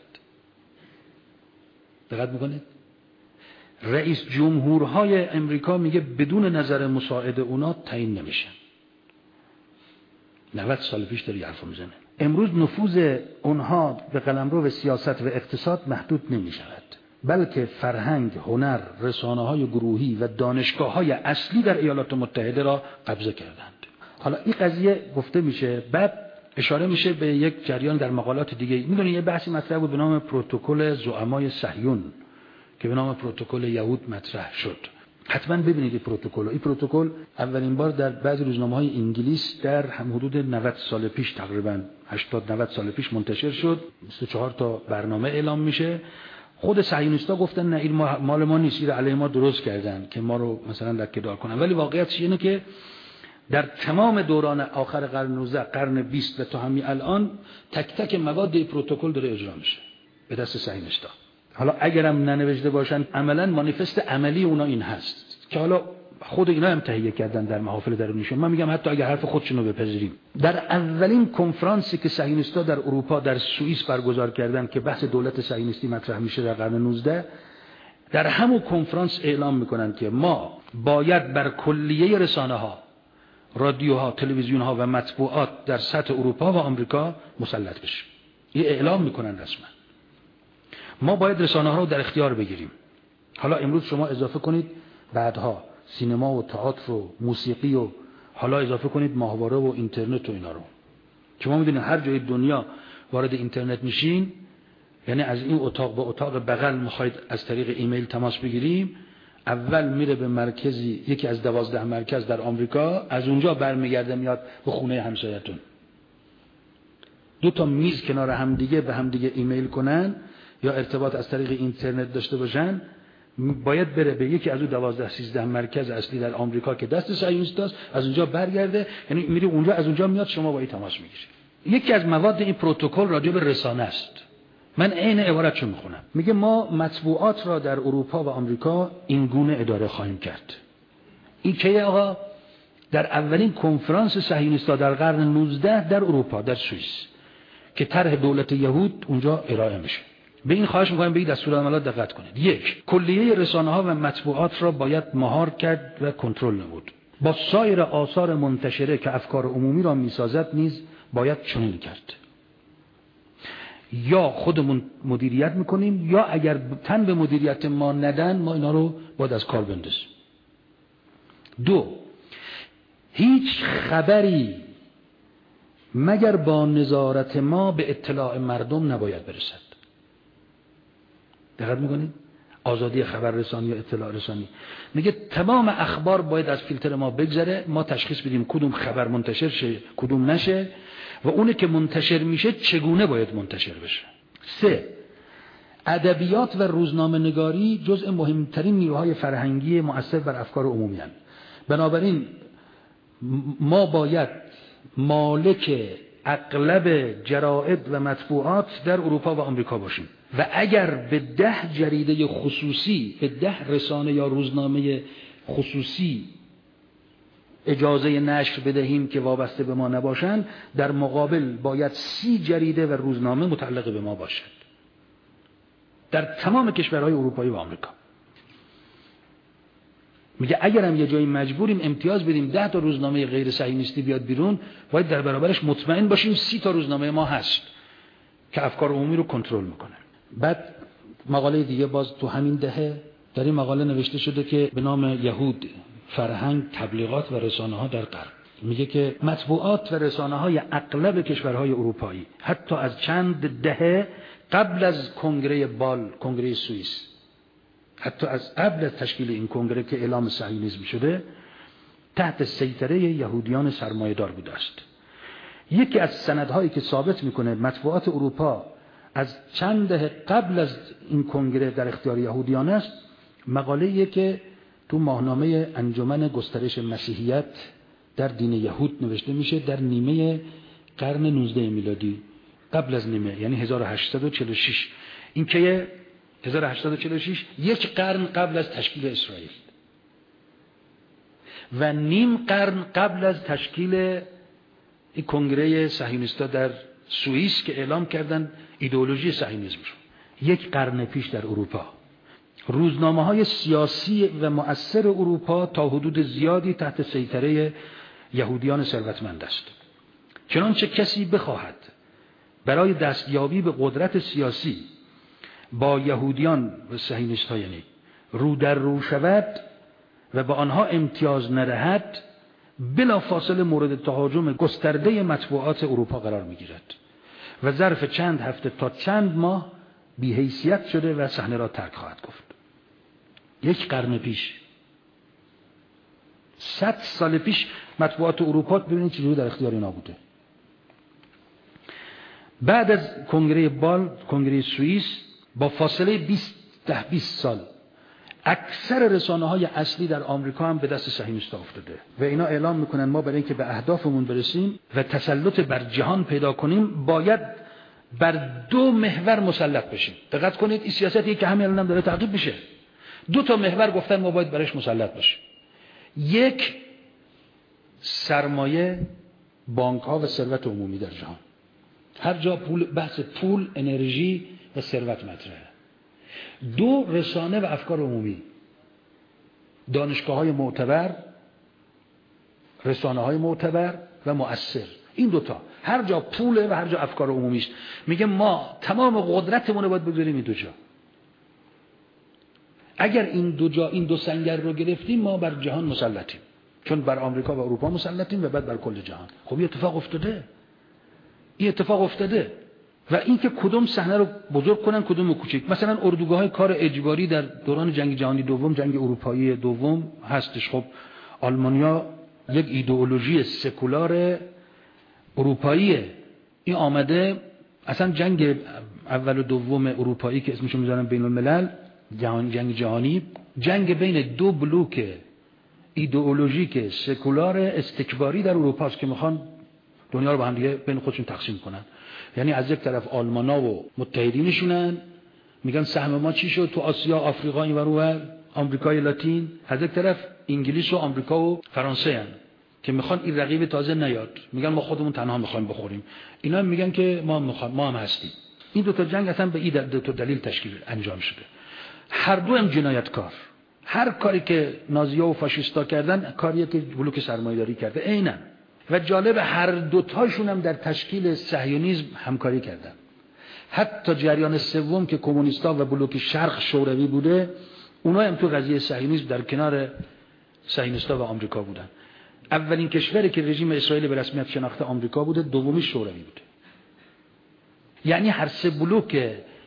دقت میکنید؟ رئیس جمهورهای امریکا میگه بدون نظر مساعد اونا تعیین نمیشن. 90 سال پیش داری حرفو میزنه. امروز نفوذ اونها به قلمرو سیاست و اقتصاد محدود نمیشود، بلکه فرهنگ، هنر، رسانه‌های گروهی و دانشگاه‌های اصلی در ایالات متحده را قبضه کردند. حالا این قضیه گفته میشه، بعد اشاره میشه به یک جریان در مقالات دیگه. میدونید یه بحثی مطرح بود به نام پروتکل زعمای صهیون که به نام پروتکل یهود مطرح شد. حتما ببینید این پروتکل اولین بار در بعضی روزنامه‌های انگلیس در حدود 90 سال پیش، تقریبا 80-90 سال پیش منتشر شد. 24 تا برنامه اعلام میشه. خود صهیونیست‌ها گفتن نه این مال ما نیست، این علیه ما درست کردن که ما رو مثلا لکه‌دار کنن. ولی واقعیتش اینه که در تمام دوران آخر قرن 19 قرن 20 و تا همین الان تک تک مواد پروتکل داره اجرا میشه به دست صهیونیست‌ها. حالا اگرم ننوشته باشن عملاً مانیفست عملی اونا این هست که حالا خود اینا هم تهیه کردن در محافل درونیشون. من میگم حتی اگر حرف خودشون رو بپذیریم، در اولین کنفرانسی که صهیونیست‌ها در اروپا در سوئیس برگزار کردن که بحث دولت صهیونیستی مطرح میشه در قرن 19، در همون کنفرانس اعلام میکنن که ما باید بر کلیه رسانه‌ها، رادیوها، تلویزیون‌ها و مطبوعات در سطح اروپا و آمریکا مسلط بشیم. این اعلام میکنن رسما. ما باید رسانه‌ها رو در اختیار بگیریم. حالا امروز شما اضافه کنید بعدها سینما و تئاتر و موسیقی و حالا اضافه کنید ماهواره و اینترنت و اینا رو. شما میدونید هر جای دنیا وارد اینترنت میشین، یعنی از این اتاق به اتاق بغل میخواید از طریق ایمیل تماس بگیریم، اول میره به مرکزی، یکی از 12 مرکز در آمریکا، از اونجا برمیگرده میاد به خونه همسایتون. 2 تا میز کنار همدیگه به همدیگه ایمیل کنن یا ارتباط از طریق اینترنت داشته باشن، باید بره به یکی از اون 12-13 مرکز اصلی در آمریکا که دست صهیونیستاست، از اونجا برگرده، یعنی میری اونجا، از اونجا میاد شما با این تماس میگیرید. یکی از مواد این پروتکل راجع به رسانه است. من عین عبارتشو میخونم. میگه ما مطبوعات را در اروپا و آمریکا این گونه اداره خواهیم کرد. این که آقا در اولین کنفرانس صهیونیست‌ها در قرن 19 در اروپا، در سوئیس، که طرح دولت یهود اونجا ارائه میشه. به این خواهش می‌کنم به این دستورالعملات دقت کنید. 1. کلیه رسانه‌ها و مطبوعات را باید مهار کرد و کنترل نمود. با سایر آثار منتشره که افکار عمومی را می‌سازد نیز باید چنین کرد. یا خودمون مدیریت می‌کنیم یا اگر تن به مدیریت ما ندن، ما اینا رو باید از کار بندازیم. 2. هیچ خبری مگر با نظارت ما به اطلاع مردم نباید برسد. دقت میکنید؟ آزادی خبررسانی یا اطلاع رسانی. میگه تمام اخبار باید از فیلتر ما بگذره، ما تشخیص بدیم کدوم خبر منتشر شه کدوم نشه و اونه که منتشر میشه چگونه باید منتشر بشه. 3. ادبیات و روزنامه نگاری جزء مهمترین نیروهای فرهنگی مؤثر بر افکار عمومی هستند. بنابراین ما باید مالک اغلب جراید و مطبوعات در اروپا و آمریکا باشیم و اگر به 10 جریده خصوصی، به 10 رسانه یا روزنامه خصوصی اجازه نشر بدهیم که وابسته به ما نباشند، در مقابل باید 30 جریده و روزنامه متعلق به ما باشد در تمام کشورهای اروپایی و آمریکا. میگه اگرم یه جایی مجبوریم امتیاز بدیم 10 تا روزنامه غیر صهیونیستی بیاد بیرون، باید در برابرش مطمئن باشیم 30 تا روزنامه ما هست که افکار عمومی رو کنترل میکنه. بعد مقاله دیگه باز تو همین دهه در این مقاله نوشته شده که به نام یهود، فرهنگ، تبلیغات و رسانه ها در غرب. میگه که مطبوعات و رسانه های اغلب کشورهای اروپایی حتی از چند دهه قبل از کنگره بال، کنگره سوئیس، حتی از قبل از تشکیل این کنگره که اعلام صهیونیسم شده، تحت سیطره یهودیان سرمایه‌دار بوده است. یکی از سندهایی که ثابت میکنه مطبوعات اروپا از چند دهه قبل از این کنگره در اختیار یهودیان است، مقاله‌ایه که تو ماهنامه انجمن گسترش مسیحیت در دین یهود نوشته میشه در نیمه قرن 19 میلادی، قبل از نیمه، یعنی 1846. این که 1846 یک قرن قبل از تشکیل اسرائیل و نیم قرن قبل از تشکیل این کنگره صهیونیست‌ها در سوئیس که اعلام کردن ایدئولوژی صهیونیسم رو. یک قرن پیش در اروپا روزنامه‌های سیاسی و مؤثر اروپا تا حدود زیادی تحت سیطره یهودیان ثروتمند است. چنانچه کسی بخواهد برای دستیابی به قدرت سیاسی با یهودیان و صهیونیست‌ها یعنی رو در رو شود و با آنها امتیاز ندهد، بلا فاصله مورد تهاجم گسترده مطبوعات اروپا قرار می‌گیرد و ظرف چند هفته تا چند ماه بی‌حیثیت شده و صحنه را ترک خواهد گفت. یک قرن پیش، 100 سال پیش مطبوعات اروپا ببینید چجوری در اختیار اینا بوده. بعد از کنگره بال، کنگره سوئیس، با فاصله 20 سال اکثر رسانه‌های اصلی در آمریکا هم به دست صهیونیست‌ها افتاده و اینا اعلام میکنن ما برای اینکه به اهدافمون برسیم و تسلط بر جهان پیدا کنیم باید بر دو محور مسلط بشیم. دقت کنید این سیاستی که همین الانم داره تعقیب میشه. دو تا محور گفتن ما باید برایش مسلط باشیم. یک، سرمایه، بانک ها و ثروت عمومی در جهان. هر جا بحث پول، انرژی و ثروت مطرحه. دو، رسانه و افکار عمومی، دانشگاه های معتبر، رسانه های معتبر و مؤثر. این دوتا هر جا پوله و هر جا افکار عمومی است. میگه ما تمام قدرتمون رو باید بگذاریم این دو جا. اگر این دو سنگر رو گرفتیم ما بر جهان مسلطیم، چون بر آمریکا و اروپا مسلطیم و بعد بر کل جهان. خب این اتفاق افتاده و این که کدوم صحنه رو بزرگ کنن کدوم کوچیک. مثلا اردوگاه‌های کار اجباری در دوران جنگ جهانی دوم، جنگ اروپایی دوم هستش. خب آلمانیا یک ایدئولوژی سکولار اروپاییه. این آمده اصلا جنگ اول و دوم اروپایی که اسمشو میذارن بین الملل، جنگ جهانی، جنگ بین دو بلوک ایدئولوژیک سکولار استکباری در اروپا است که میخوان دنیا رو با هم دیگه بین خودشون تقسیم کنن. یعنی از یک طرف آلمانا و متحدینشونن میگن سهم ما چی شد تو آسیا، آفریقا، این ور اونور، آمریکای لاتین. از یک طرف انگلیس و آمریکا و فرانسه هن که میخوان این رقیب تازه نیاد، میگن ما خودمون تنها میخوایم بخوریم. اینا میگن که ما هم هستیم. این دو تا جنگ اصلا به این دو تا دلیل تشکیل انجام شده. هر دو هم جنایتکار. هر کاری که نازی‌ها و فاشیستا کردن کاریه که بلوک سرمایه‌داری کرده عیناً. و جالب هر دوتاشون هم در تشکیل صهیونیسم همکاری کردن. حتی جریان سوم که کمونیستا و بلوک شرق شوروی بوده، اونا هم تو قضیه صهیونیسم در کنار صهیونیستا و آمریکا بودن. اولین کشوری که رژیم اسرائیل به رسمیت شناخته آمریکا بوده، دومی شوروی بوده. یعنی هر سه بلوک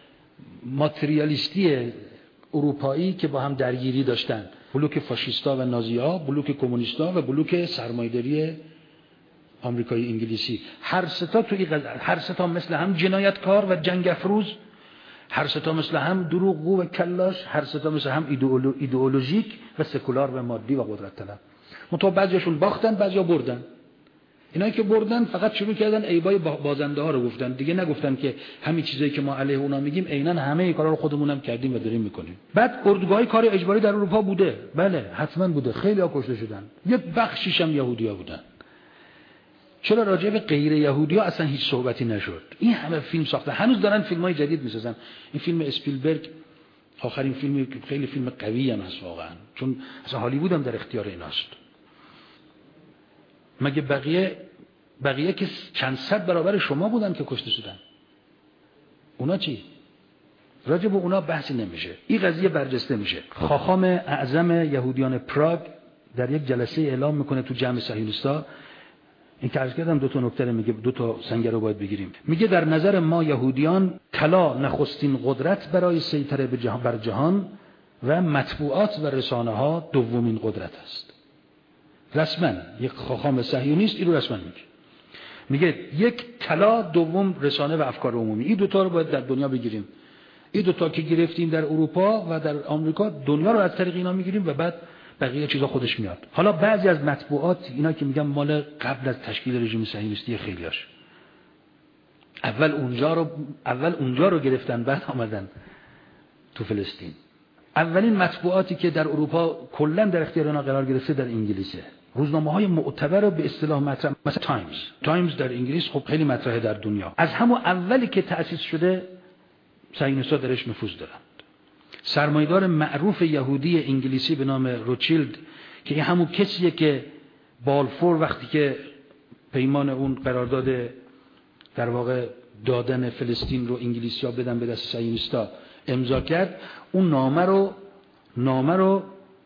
ماتریالیستی اروپایی که با هم درگیری داشتن، بلوک فاشیستا و نازی‌ها، بلوک کمونیستا و بلوک سرمایه‌داری آمریکایی انگلیسی، هر سه تا مثل هم جنایتکار و جنگ افروز، هر سه تا مثل هم دروغگو و کلاش، هر سه تا مثل هم ایدئولوژیک و سکولار و مادی و قدرت طلب. منتها بعضیاشون باختن، بعضیا بردن. اینایی که بردن فقط شروع کردن عیبای بازنده ها رو گفتن، دیگه نگفتن که همین چیزایی که ما علیه اونا میگیم عیناً همه کارا رو خودمون هم کردیم و داریم میکنیم. بعد اردوگاه‌های کار اجباری در اروپا بوده، بله حتما بوده، خیلی‌ها کشته شدن، یک بخشیش هم یهودی‌ها بودن. چرا راجع به غیر یهودی‌ها اصلا هیچ صحبتی نشد؟ این همه فیلم ساخته، هنوز دارن فیلم‌های جدید می‌سازن. این فیلم اسپیلبرگ آخرین فیلم، خیلی فیلم قوی هم هست واقعا، چون اصلا هالیوود هم در اختیار ایناست. مگه بقیه که چند صد برابر شما بودن که کشته شدن؟ اونا چی؟ راجع به اونا بحثی نمیشه. این قضیه برجسته میشه. خاخام اعظم یهودیان پراگ در یک جلسه اعلام میکنه تو جمع صهیونیستا، این که عرض کردم دو تا نکته میگه، دو تا سنگر رو باید بگیریم. میگه در نظر ما یهودیان طلا نخستین قدرت برای سیطره بر جهان و مطبوعات و رسانه ها دومین قدرت است. رسما یک خاخام صهیونیست این رو رسما میگه یک طلا، دوم رسانه و افکار عمومی. این دوتا رو باید در دنیا بگیریم. این دوتا که گرفتیم در اروپا و در آمریکا، دنیا رو از طریق اینا میگیریم و بعد بقیه چیزا خودش میاد. حالا بعضی از مطبوعات اینا که میگم مال قبل از تشکیل رژیم صهیونیستی خیلیاش، اول اونجا رو گرفتن بعد آمدن تو فلسطین. اولین مطبوعاتی که در اروپا کلا در اختیار اینا قرار گرفته در انگلیسه. روزنامه‌های معتبر رو به اصطلاح مطرح، مثلا تایمز در انگلیس خب خیلی مطرحه در دنیا. از همون اولی که تأسیس شده صهیونیست‌ها درش نفوذ دارند. سرمایه‌دار معروف یهودی انگلیسی به نام روچیلد که این همون کسیه که بالفور وقتی که پیمان اون قرارداد در واقع دادن فلسطین رو انگلیسی‌ها بدن به دست صهیونیست‌ها امضا کرد، اون نامه رو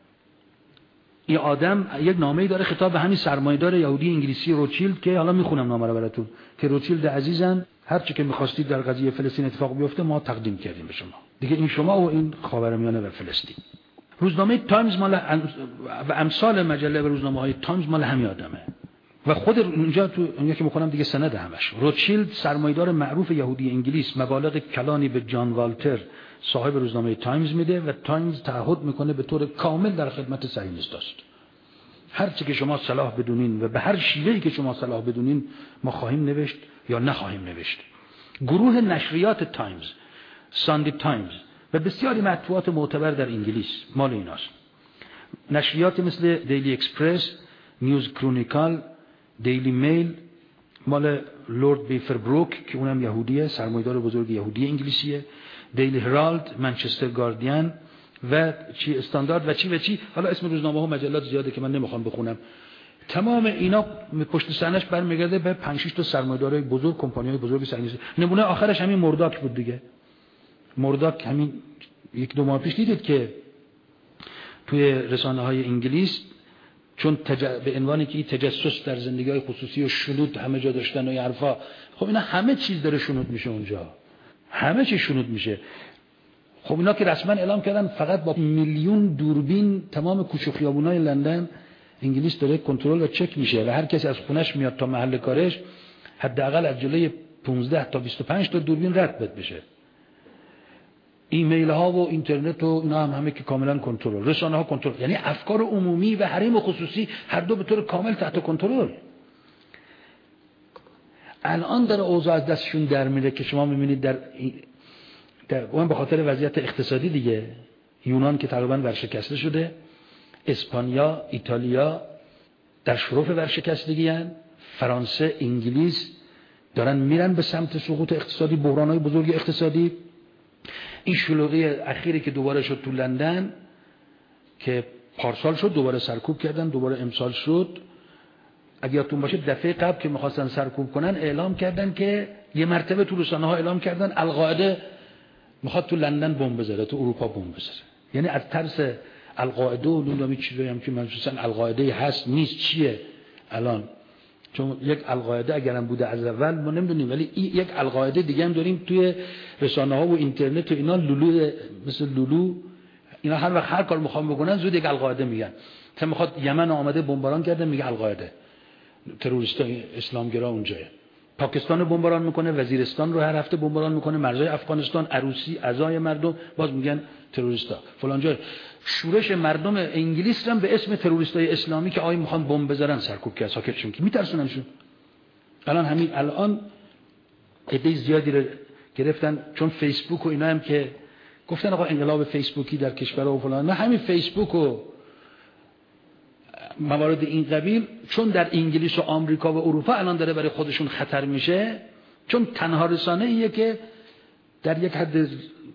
این آدم یک نامه‌ای داره خطاب به همین سرمایه‌دار یهودی انگلیسی روچیلد که حالا میخونم نامه رو براتون، که روچیلد عزیزن هر چی که می‌خواستید در قضیه فلسطین اتفاق بیفته ما تقدیم کردیم به شما. دیگه این شما و این خاورمیانه و فلسطین. روزنامه تایمز مال و امثال مجله و روزنامه‌های تایمز مال همین آدمه. و خود اونجا تو اونجا که می‌خونم دیگه سند همش. روچیلد سرمایه‌دار معروف یهودی انگلیس مبالغ کلانی به جان والتر صاحب روزنامه تایمز میده و تایمز تعهد میکنه به طور کامل در خدمت صهیونیستاست. هر چی که شما صلاح بدونین و به هر شیوهی که شما صلاح بدونین ما خواهیم نوشت یا نخواهیم نوشت. گروه نشریات تایمز، ساندی تایمز و بسیاری مطبوعات معتبر در انگلیس مال ایناست. نشریات مثل دیلی اکسپرس، نیوز کرونیکال، دیلی میل مال لورد بیفربروک که اونم یهودیه، سرمایه‌دار بزرگ یهودی انگلیسیه، دیلی هرالد، منچستر گاردین و چی استاندارد و چی حالا اسم روزنامه ها و مجلات زیاده که من نمیخوام بخونم. تمام اینا پشت صحنه‌اش برمیگرده به 5-6 تا سرمایه‌دارای بزرگ، کمپانی‌های بزرگ انگلیسی. نمونه آخرش همین مورداک بود دیگه. مورداک همین 1-2 ماه پیش دیدید که توی رسانه‌های انگلیس چون به عنوانی که تجسس در زندگی‌های خصوصی و شنود همه جا داشتن و این حرفا، خب اینا همه چیز داره شنود میشه اونجا، همه چیز شنود میشه. خب اینا که رسما اعلام کردن فقط با 1 میلیون دوربین تمام کوچه و خیابونای لندن انگلیس داره کنترل و چک میشه و هر کسی از خونش میاد تا محل کارش حداقل از جلوی 15 تا 25 تا دوربین رد بشه. ایمیل ها و اینترنت و اینا هم همه که کاملا کنترل، رسانه ها کنترل، یعنی افکار عمومی و حریم و خصوصی هر دو به طور کامل تحت کنترل. الان در اوضاع از دستشون در میره که شما میبینید در اون به خاطر وضعیت اقتصادی دیگه، یونان که تقریبا ورشکسته شده، اسپانیا، ایتالیا در شرف ورشکستگی هستند، فرانسه، انگلیس دارن میرن به سمت سقوط اقتصادی، بحران‌های بزرگ اقتصادی. این شلوغی اخیری که دوباره شد تو لندن که پارسال شد دوباره سرکوب کردن، دوباره امسال شد. اگه یادتون باشه دفعه قبل که می‌خواستن سرکوب کنن اعلام کردن که یه مرتبه تو رسانه‌ها اعلام کردن القاعده میخواد تو لندن بمب بذاره، تو اروپا بمب بذاره. یعنی از ترس القاعده و نمیدونم چیزایی هم که مثلا القاعده هست نیست چیه الان، چون یک القاعده اگرم بوده از اول ما نمیدونیم، ولی این یک القاعده دیگه هم داریم توی رسانه‌ها و اینترنت و اینا. لولو مثل لولو اینا هر وقت هر کار میخوام بکنن زود یک القاعده میگن. مثلا میخواد یمن آمده بمباران کرده میگه القاعده، تروریستای اسلامگرا اونجاست. پاکستان بمباران میکنه، وزیرستان رو هر هفته بمباران میکنه، مرزهای افغانستان، عروسی، عزای مردم باز میگن تروریستا فلان جای. شورش مردم انگلیس هم به اسم تروریستای اسلامی که آی میخوان بمب بذارن سرکوب کرد، ساکتشون که میترسوننشون. الان عده زیادی رو گرفتن چون فیسبوک و اینا هم که گفتن آقا انقلاب فیسبوکی در کشورها و فلان، نه همین فیسبوک و موارد این قبیل چون در انگلیس و آمریکا و اروپا الان داره برای خودشون خطر میشه، چون تنها رسانه ایه که در یک حد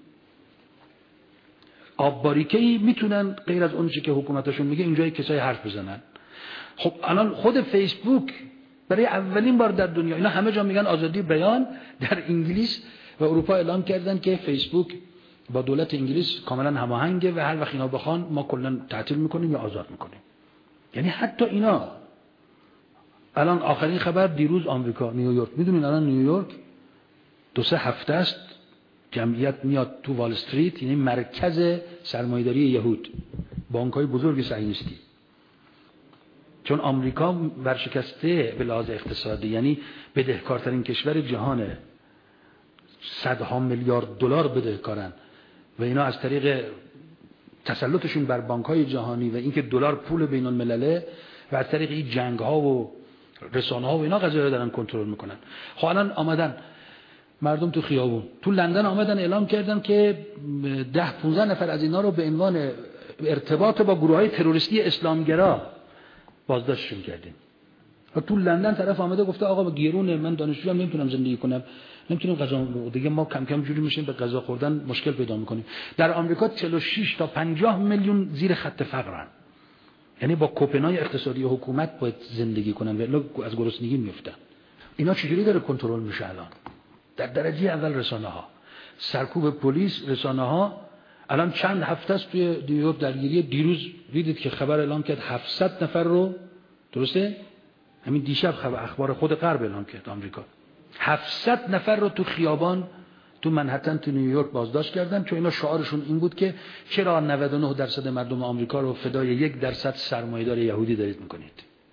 آب‌باریکه‌ای میتونن غیر از اون چیزی که حکومتشون میگه اینجای کسای حرف بزنن. خب الان خود فیسبوک برای اولین بار در دنیا، اینا همه جا میگن آزادی بیان، در انگلیس و اروپا اعلام کردن که فیسبوک با دولت انگلیس کاملا هماهنگه و هر وقت اینا بخوان ما کلا تعطیل میکنیم یا آزاد میکنیم. یعنی حتی اینا الان آخرین خبر دیروز آمریکا نیویورک، میدونین الان نیویورک 2-3 هفته است جمعیت میاد تو وال استریت، یعنی مرکز سرمایه‌داری یهود، بانک‌های بزرگ صهیونیستی. چون آمریکا ورشکسته به لحاظ اقتصادی، یعنی بدهکارترین کشور جهانه، صدها میلیارد دلار بدهکارن و اینا از طریق تسلطشون بر بانک‌های جهانی و اینکه دلار پول بین الملله و از طریق این جنگ‌ها و رسانه‌ها و اینا قضیه رو دارن کنترل میکنن. خب الان آمدن مردم تو خیابون، تو لندن آمدن اعلام کردن که 10-15 نفر از اینا رو به عنوان ارتباط با گروه‌های تروریستی اسلامگرا بازداشتشون کردیم. تو لندن طرف آمده گفته آقا گیرونه، من دانشجوام نمیتونم زندگی کنم، نمیتونیم غذا دیگه، ما کم کم جوری میشیم به غذا خوردن مشکل پیدا میکنیم. در آمریکا 46 تا 50 میلیون زیر خط فقرن، یعنی با کوپنای اقتصادی حکومت باید زندگی کنن ولی از گرسنگی میافتن. اینا چجوری داره کنترل میشه الان؟ در درجه اول رسانه ها، سرکوب پلیس، رسانه ها. الان چند هفته است توی نیویورک درگیری، دیروز دیدید که خبر اعلام کرد 700 نفر رو، درسته؟ همین دیشب اخبار خود غرب اعلام کرد آمریکا 700 نفر رو تو خیابان تو منهتن تو نیویورک بازداشت کردن، چون اینا شعارشون این بود که چرا 99% مردم آمریکا رو فدای 1% سرمایه‌دار یهودی دارید میکنید.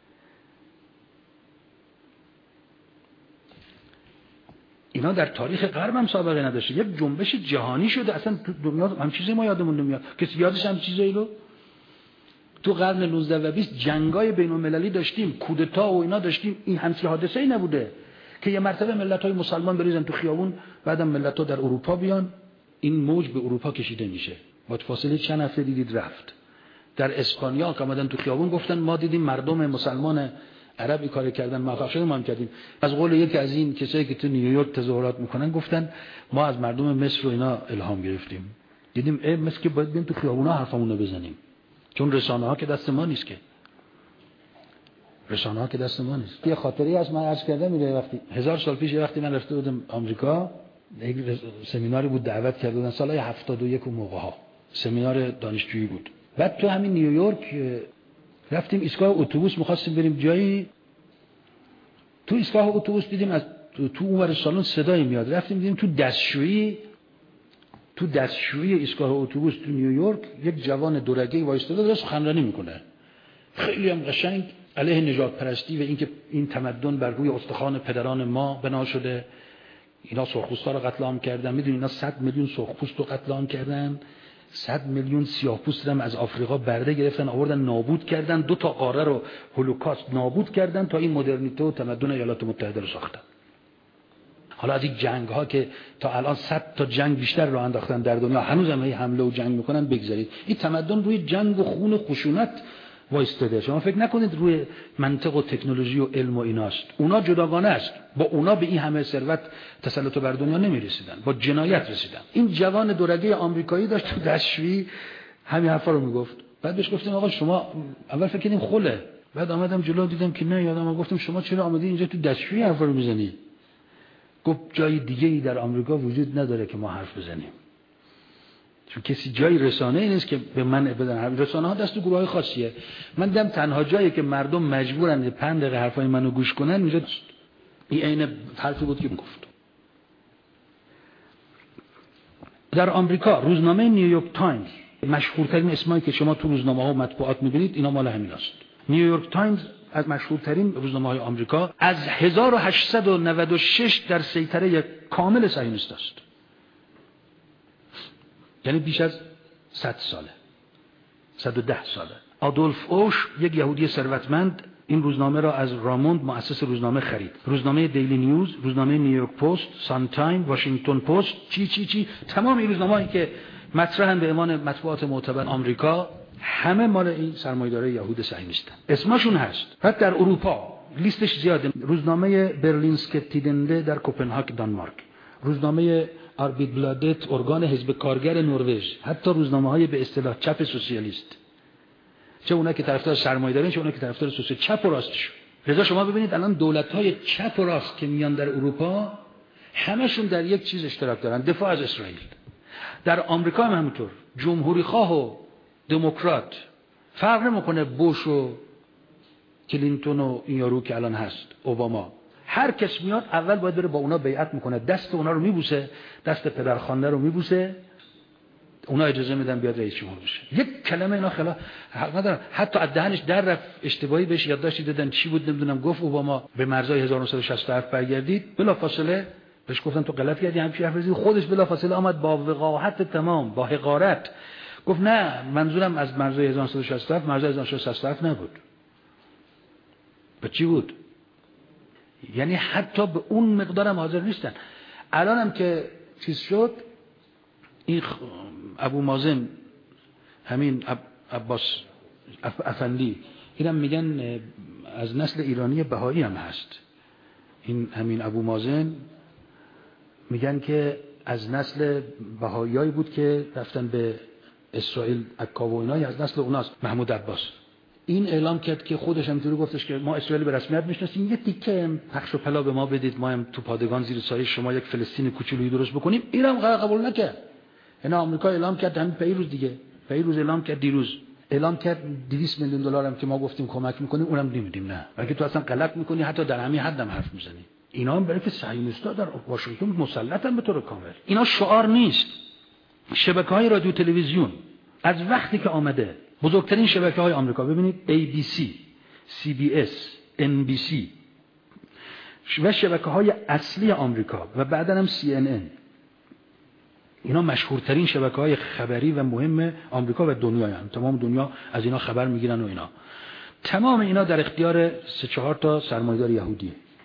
اینا در تاریخ غرب هم سابقه نداشته، یک جنبش جهانی شده اصلا تو دنیا، هم چیزی ما یادمون نمیاد، کسی یادش هم چیزایی رو تو قرن 19 و 20 جنگای بین المللی داشتیم، کودتا و اینا داشتیم، این همچین حادثه‌ای نبوده که یه مرتبه ملت‌های مسلمان بریزن تو خیابون، بعدم ملت‌ها در اروپا بیان، این موج به اروپا کشیده میشه. با فاصله چند هفته دیدید رفت. در اسپانیا که اومدن تو خیابون گفتن ما دیدیم مردم مسلمان عربی کار کردن، موفق شدن، ما هم کردیم. از قول یکی از این کسایی که تو نیویورک تظاهرات میکنن گفتن ما از مردم مصر و اینا الهام گرفتیم. دیدیم مصر که باید بریم تو خیابونا حرفمون رو بزنیم، چون رسانه‌ها که دست ما نیست، که رسانه‌ها که دست ما نیست. یه خاطری از من عرض کردم، میره وقتی 1000 سال پیش وقتی من رفته بودم آمریکا، یک سمیناری بود دعوت کرده بودن سال 71 و موقع‌ها، سمینار دانشجویی بود. بعد تو همین نیویورک رفتیم ایستگاه اتوبوس، می‌خواستیم بریم جایی، تو ایستگاه اتوبوس دیدیم از تو اونور سالن صدایی میاد، رفتیم دیدیم تو دستشویی ایستگاه اتوبوس تو نیویورک یک جوان دورگه‌ای وایساده داره سخنرانی میکنه، خیلی هم قشنگ، علیه نژاد پرستی و اینکه این تمدن بر روی استخوان پدران ما بنا شده، اینا سرخپوستا رو قتل عام کردن، میدونی اینا 100 میلیون سرخپوست رو قتل عام کردن، 100 میلیون سیاه‌پوست هم از آفریقا برده گرفتن آوردن نابود کردن، 2 تا قاره رو هولوکاست نابود کردن تا این مدرنیته و تمدن ایالات متحده رو ساختن. حالا از این جنگ‌ها که تا الان 100 تا جنگ بیشتر رو انداختن در دنیا، هنوز هم حمله و جنگ میکنن، بگذارید این تمدن روی جنگ و خون و خشونت وایستاده. شما فکر نکنید روی منطق و تکنولوژی و علم و ایناست، اونا جداگانه است، با اونا به این همه ثروت تسلط بر دنیا نمیرسیدن، با جنایت رسیدن. این جوان دورگه آمریکایی داشت تو دستشویی همین حرفا رو میگفت. بعد بهش گفتم آقا شما، اول فکر کردیم خله، بعد آمدم جلو دیدم که نه، یادم گفتم شما چرا آمدی اینجا تو دستشویی حرفا رو میزنی؟ گفت جای دیگه‌ای در آمریکا وجود نداره که ما حرف بزنیم، چون کسی جای رسانه‌ای نیست که به من بدن. رسانه‌ها دست گروه‌های خاصیه، من دیدم تنها جایی که مردم مجبورن 5 دقیقه حرفای منو گوش کنن اینجا. این عین حرفی بود که گفت. در آمریکا روزنامه نیویورک تایمز، مشهورترین اسمایی که شما تو روزنامه‌ها و مطبوعات می‌بینید اینا مال همیناست. نیویورک تایمز از مشهورترین روزنامه‌های آمریکا، از 1896 در سیطره کامل صهیونیست است، یعنی بیش از 100 ساله، 110 ساله. آدولف اوش یک یهودی ثروتمند این روزنامه را از راموند مؤسس روزنامه خرید. روزنامه دیلی نیوز، روزنامه نیویورک پست، سان تایم، واشنگتن پست، تمام این روزنامه‌هایی که مطرحن به عنوان مطبوعات معتبر آمریکا، همه مال این سرمایه‌دارای یهود صهیونیستن. اسمشون هست. بعد در اروپا لیستش زیاده. روزنامه برلینسکه تیدنده در کوپنهاگ دانمارک، روزنامه آربیتبلادت ارگان حزب کارگر نروژ، حتی روزنامه‌های به اصطلاح چپ سوسیالیست، چه اونا که طرفدار سرمایه‌دارن چه اونا که طرفدار سوسیال، چپ و راستشون. رضا شما ببینید الان دولت‌های چپ و راست که میان در اروپا همشون در یک چیز اشتراک دارن، دفاع از اسرائیل. در آمریکا هم همینطور، جمهوری خواه و دموکرات فرق نمیکنه، بوش و کلینتون و این یارو که الان هست اوباما، هر کس میاد اول باید بره با اونا بیعت میکنه، دست اونا رو میبوسه، دست پدرخوانده رو میبوسه، اونا اجازه میدن بیاد رئیس جمهور بشه. یک کلمه اینا خلاف حق ندارن. حتی از دهنش در رفت، اشتباهی بهش یادداشتی دادن چی بود نمیدونم، گفت اوباما به مرزهای 1967 برگردید، بلافاصله بهش گفتن تو غلط کردی، همین حرف زدی، خودش بلافاصله آمد با وقاحت تمام، با حقارت گفت نه منظورم از مرزهای 1967 مرزهای 1967 نبود. به چی بود؟ یعنی حتی به اون مقدارم حاضر نیستن. الان هم که چیز شد، این ابو مازن، همین عباس افندی، اینم میگن از نسل ایرانی بهایی هم هست. این همین ابو مازن میگن که از نسل بهاییایی بود که رفتن به اسرائیل، عکا و اینا از نسل اوناست. محمود عباس این اعلام کرد که خودش همینطوری گفتش که ما اسرائیل به رسمیت میشناسیم، یه تیکه پخش و پلا به ما بدید، ما هم تو پادگان زیر سایه شما یک فلسطین کوچولویی درست بکنیم. اینم قبول نکرد. اینا آمریکا اعلام کرد همین پیروز دیگه، پیروز اعلام کرد، دیروز اعلام کرد 200 میلیون دلار هم که ما گفتیم کمک میکنیم اونم نمیدیم. نه، بلکه تو اصلا غلط میکنی، حتی در همین حد هم حرف میزنی. اینا هم برای که صهیونیست‌ها در واشنگتن مسلطن به طور کامل. اینا شعار نیست. شبکه‌های رادیو تلویزیون از وقتی که آمده، بزرگترین شبکه‌های آمریکا، ببینید ABC، CBS، NBC و شبکه‌های اصلی آمریکا و بعداً هم CNN، اینا مشهورترین شبکه‌های خبری و مهم آمریکا و دنیا هستند. تمام دنیا از اینا خبر میگیرن و اینا. تمام اینا در اختیار 3-4 تا سرمایه‌دار یهودیه.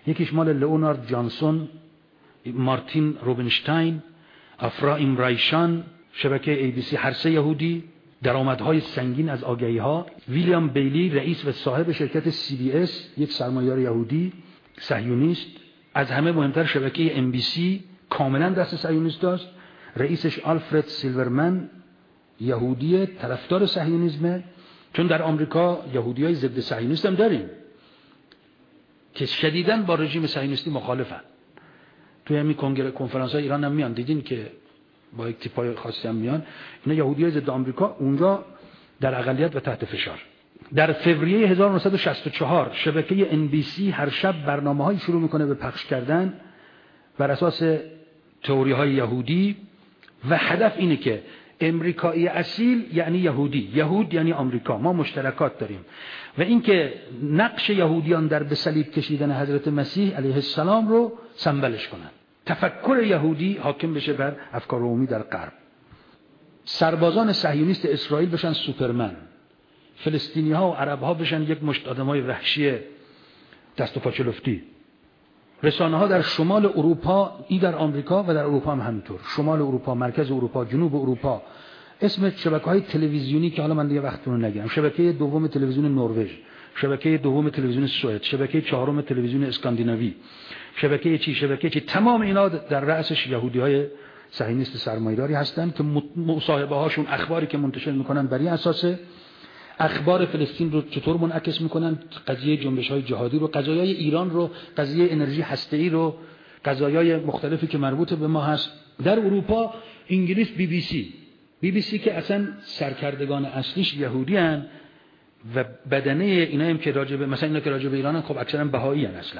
یکیش مال لئونارد جانسون، مارتین روبینشتاین، افرایم رایشان، شبکه ABC، هر سه یهودی، درآمدهای سنگین از آگهی‌ها. ویلیام بیلی رئیس و صاحب شرکت CBS، یک سرمایه‌دار یهودی صهیونیست. از همه مهمتر شبکه NBC کاملا دست صهیونیست داشت. رئیسش آلفرد سیلورمن یهودی طرفدار صهیونیسمه، چون در آمریکا یهودیای ضد صهیونیست هم داریم که شدیداً با رژیم صهیونیستی مخالفن. توی همین کنفرانس‌های ایران هم میان، دیدین که با یک تیپای خاصی هم میان. اینا یهودیای ضد آمریکا اونجا در اقلیت و تحت فشار. در فوریه 1964 شبکه NBC هر شب برنامه‌هایی شروع میکنه به پخش کردن بر اساس تئوری‌های یهودی و هدف اینه که امریکایی اصیل یعنی یهودی، یهود یعنی آمریکا، ما مشترکات داریم و اینکه نقش یهودیان در به صلیب کشیدن حضرت مسیح علیه السلام رو سنبلش کنن. تفکر یهودی حاکم بشه بر افکار عمومی در غرب. سربازان صهیونیست اسرائیل بشن سوپرمن، فلسطینی‌ها و عرب‌ها بشن یک مشت آدمای وحشی دست و پا چلفتی. رسانه‌ها در شمال اروپا، این در آمریکا و در اروپا هم همینطور، شمال اروپا، مرکز اروپا، جنوب اروپا، اسم شبکه‌های تلویزیونی که حالا من دیگه وقتتون رو نگیرم، شبکه دوم تلویزیون نروژ، شبکه دوم تلویزیون سوئد، شبکه چهارم تلویزیون اسکاندیناوی، شبکه چی، تمام اینا در رأسش یهودی‌های صهیونیست سرمایه‌داری هستن که مصاحبه‌هاشون، اخباری که منتشر می‌کنن بر این اساسه. اخبار فلسطین رو چطور منعکس میکنن، قضیه جنبش‌های جهادی رو، قضایای ایران رو، قضیه انرژی هسته‌ای رو، قضایای مختلفی که مربوط به ما هست. در اروپا انگلیس بی بی سی که اصلا سرکردگان اصلیش یهودی هن و بدنه اینا هم که راجبه، مثلا اینا که راجبه ایران هن، خب اکثرا بهایی هن اصلا.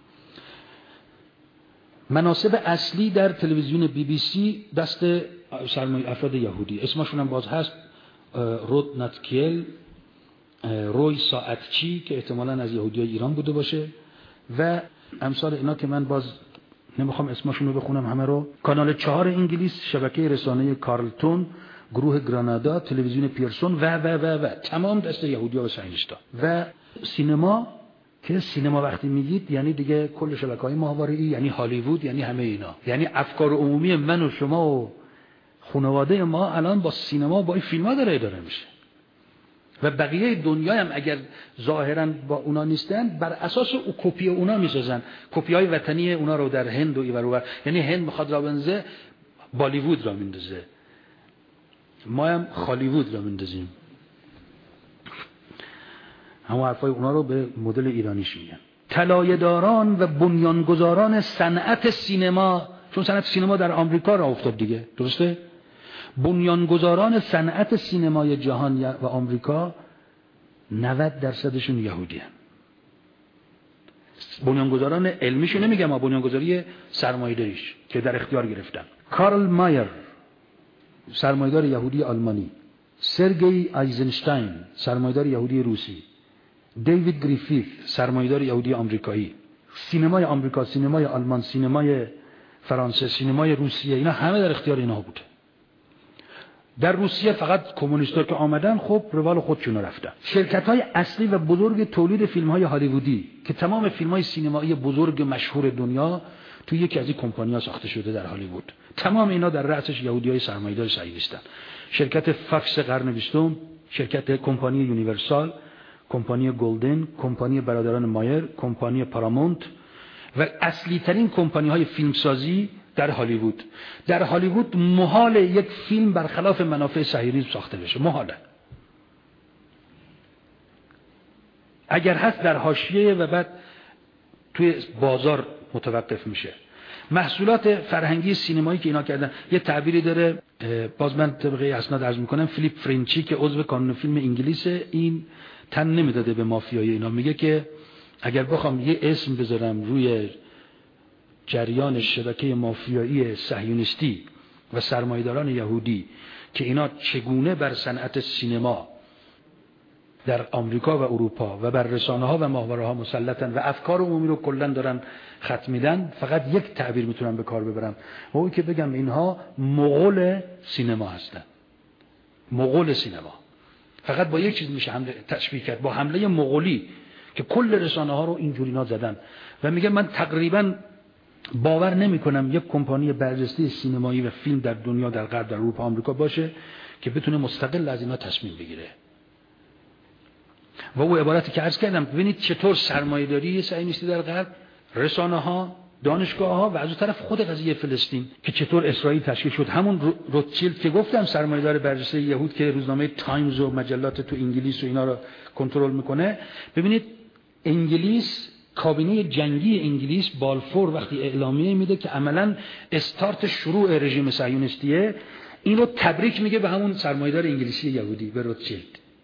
مناصب اصلی در تلویزیون BBC دست افراد یهودی، اسمشون هم باز هست، رود ناتکیل، روی ساعتچی که احتمالاً از یهودیای ایران بوده باشه و امثال اینا که من باز نمیخوام اسمشون رو بخونم همه رو. کانال 4 انگلیس، شبکه رسانه کارلتون، گروه گرانادا، تلویزیون پیرسون و تمام دست یهودی‌ها و صهیونیست‌ها. و سینما که سینما وقتی میگید یعنی دیگه کل شبکه‌های ماهواره‌ای، یعنی هالیوود، یعنی همه اینا، یعنی افکار عمومی من و شما و خانواده ما الان با سینما، با این فیلم‌ها داره اداره میشه و بقیه دنیا هم اگر ظاهراً با اونا نیستن بر اساس او کپی اونا میسازن، کپی‌های وطنی اونا رو در هند و اینور اونور. یعنی هند میخواد را بنزه، بالیوود را میندازه، ما هم هالیوود را میندازیم. همون حرفای اونا رو به مدل ایرانیش میگن. طلایه‌داران و بنیانگذاران صنعت سینما، چون صنعت سینما در آمریکا راه افتاد دیگه، درسته؟ بنیانگذاران صنعت سینمای جهان و آمریکا 90% یهودی هستند. بنیانگذاران علمیشو نمیگم، اما بنیانگذاری سرمایه‌داریش که در اختیار گرفتن. کارل مایر، سرمایه‌دار یهودی آلمانی. سرگئی آیزنشتاین، سرمایه‌دار یهودی روسی. دیوید گریفیث، سرمایه‌دار یهودی آمریکایی. سینمای آمریکا، سینمای آلمان، سینمای فرانسه، سینمای روسیه، اینا همه در اختیار اینا بود. در روسیه فقط کمونیست‌ها که آمدن خب روال خودشون رفتن. شرکت‌های اصلی و بزرگ تولید فیلم‌های هالیوودی که تمام فیلم‌های سینمایی بزرگ مشهور دنیا توی یکی از این کمپانی‌ها ساخته شده در هالیوود، تمام اینا در رأسش یهودی‌های سرمایه‌دار صهیونیستن. شرکت فاکس قرن 20، شرکت کمپانی یونیورسال، کمپانی گلدن، کمپانی برادران مایر، کمپانی پارامونت و اصلی ترین کمپانی‌های فیلمسازی در هالیوود. در هالیوود محال یک فیلم برخلاف منافع صهیونیسم ساخته بشه، محاله. اگر هست در حاشیه و بعد توی بازار متوقف میشه. محصولات فرهنگی سینمایی که اینا کردن، یه تعبیری داره، باز من طبقه اسناد عرض میکنم، فیلیپ فرنچی که عضو کانون فیلم انگلیسه، این تن نمیداده به مافیای اینا، میگه که اگر بخوام یه اسم بذارم روی جریان شبکه مافیایی صهیونیستی و سرمایه‌داران یهودی که اینا چگونه بر صنعت سینما در آمریکا و اروپا و بر رسانه‌ها و ماهواره‌ها مسلطن و افکار عمومی رو کلاً دارن ختم میدن، فقط یک تعبیر میتونم به کار ببرم و اون که بگم اینها مغول سینما هستن. مغول سینما. فقط با یک چیز میشه حمله تشبیه کرد، با حمله مغولی که کل رسانه ها رو اینجوری زدن و میگه من تقریبا باور نمی کنم یک کمپانی برجسته سینمایی و فیلم در دنیا، در غرب، در اروپا، آمریکا باشه که بتونه مستقل از اینا تصمیم بگیره. و او عبارتی که عرض کردم، ببینید چطور سرمایه‌داری صهیونیستی در غرب، رسانه ها، دانشگاه ها و از اون طرف خود قضیه فلسطین که چطور اسرائیل تشکیل شد. همون روتشیلد که گفتم سرمایه‌دار برجسته یهود که روزنامه تایمز و مجلات تو انگلیس و اینا رو کنترل میکنه. ببینید انگلیس، کابینه جنگی انگلیس بالفور وقتی اعلامیه میده که عملاً استارت شروع رژیم صهیونیستیه، اینو تبریک میگه به همون سرمایه‌دار انگلیسی یهودی، به روتشیلد.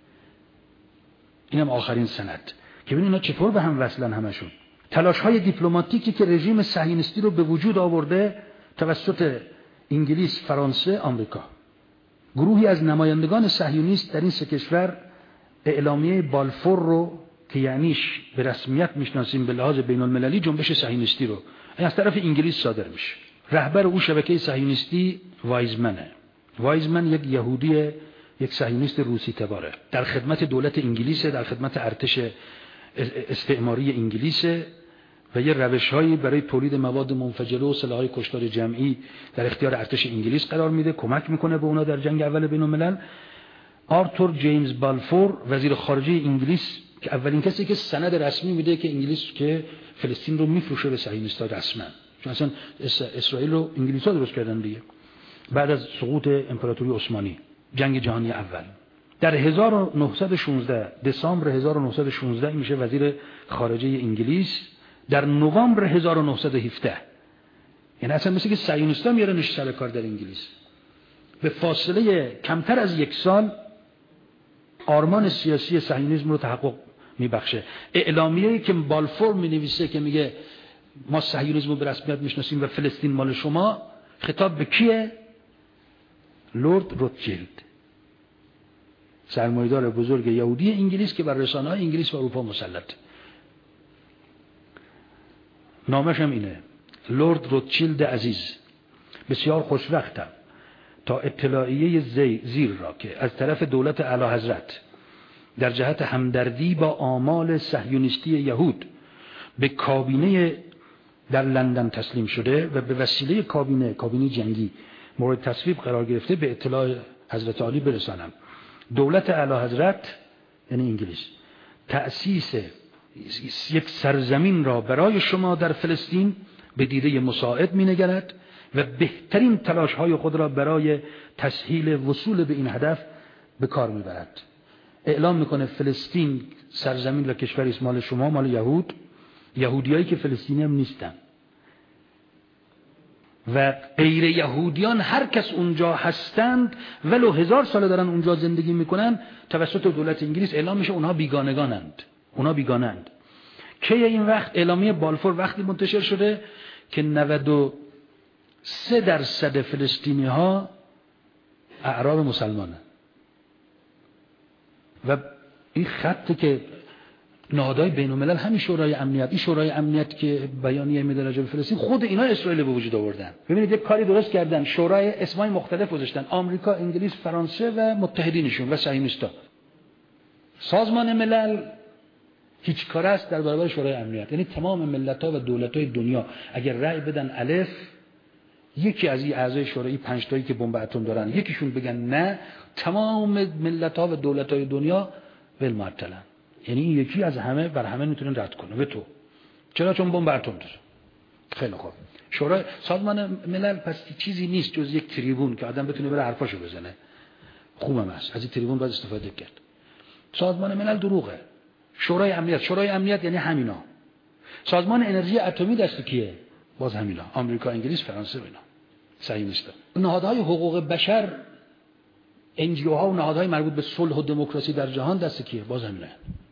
اینم آخرین سند که ببینید اینا چطور به هم وصلن همشون. تلاش‌های دیپلماتیکی که رژیم صهیونیستی رو به وجود آورده توسط انگلیس، فرانسه، آمریکا. گروهی از نمایندگان صهیونیست در این سه کشور اعلامیه بالفور رو که یعنیش به رسمیت میشناسیم به لحاظ بین‌المللی جنبش صهیونیستی رو، این از طرف انگلیس صادر میشه. رهبر او شبکه صهیونیستی وایزمنه. وایزمن یک یهودی، یک صهیونیست روسی تباره، در خدمت دولت انگلیس، در خدمت ارتش استعماری انگلیس و یه روش‌هایی برای تولید مواد منفجره و سلاح‌های کشتار جمعی در اختیار ارتش انگلیس قرار میده، کمک میکنه به اونا در جنگ اول بین‌الملل. آرتور جیمز بالفور وزیر خارجه انگلیس که اولین کسی که سند رسمی میده که انگلیس که فلسطین رو میفروشه به صهیونیست‌ها رسما، چون اصلا اسرائیل رو انگلیس‌ها درست کردن دیگه بعد از سقوط امپراتوری عثمانی، جنگ جهانی اول. در 1916 دسامبر 1916 میشه وزیر خارجه انگلیس. در نوامبر 1917 یعنی اصلا مثل که صهیونیست‌ها میارنش سر کار در انگلیس. به فاصله کمتر از یک سال آرمان سیاسی صهیونیسم رو تحقق میبخشه. اعلامیه‌ای که بالفور مینویسه که میگه ما صهیونیسم رو به رسمیت میشناسیم و فلسطین مال شما، خطاب به کیه؟ لورد روتشیلد، سرمایه‌دار بزرگ یهودی انگلیس که بر رسانه‌های انگلیس و اروپا مسلط. نامش هم اینه: لورد روتشیلد عزیز، بسیار خوشوقتم تا اطلاعیه زیر را که از طرف دولت اعلیحضرت در جهت همدردی با آمال صهیونیستی یهود به کابینه در لندن تسلیم شده و به وسیله کابینه جنگی مورد تصویب قرار گرفته به اطلاع حضرت عالی برسانم. دولت اعلیحضرت یعنی انگلیس تأسیس یک سرزمین را برای شما در فلسطین به دیده مساعد می‌نگرد و بهترین تلاش‌های خود را برای تسهیل وصول به این هدف به کار می‌برد. اعلام می‌کنه فلسطین سرزمین و کشوری است مال شما، مال یهود، یهودیایی که فلسطینی هم نیستن و غیر یهودیان هر کس اونجا هستند ولو 1000 ساله دارن اونجا زندگی میکنن، توسط دولت انگلیس اعلام میشه اونها بیگانند. که این وقت اعلامیه بالفور وقتی منتشر شده که 93% فلسطینی ها اعراب مسلمانه و این خطی که نهادهای بین‌الملل همین شورای امنیت، این شورای امنیت که بیانیه میده راجع به فلسطین، خود اینا اسرائیل به وجود آوردن. ببینید یک کاری درست کردن، شورای اسمای مختلف گذاشتن: آمریکا، انگلیس، فرانسه و متحدینشون و صهیونیست‌ها. سازمان ملل هیچ کاره است در برابر شورای امنیت. یعنی تمام ملت‌ها و دولت‌های دنیا اگر رأی بدن الف، یکی از این اعضای شورای 5 تایی که بمب اتم دارن یکیشون بگن نه، تمام ملت‌ها و دولت‌های دنیا ولمعطلن. یعنی این یکی از همه بر همه میتونه رد کنه. و تو چرا؟ چون بمب اتم داره. خیلی خوب. شورای سازمان ملل پس چیزی نیست جز یک تریبون که آدم بتونه بره حرفاشو بزنه. خوبم است، از این تریبون باید استفاده کرد. سازمان ملل دروغه. شورای امنیت یعنی همینا. سازمان انرژی اتمی دست کیه؟ باز همینا، آمریکا، انگلیس، فرانسه و اینا، صهیونیست‌ها. نهادهای حقوق بشر، NGO ها و نهادهای مربوط به صلح و دموکراسی در جهان دست کیه؟ باز همینا.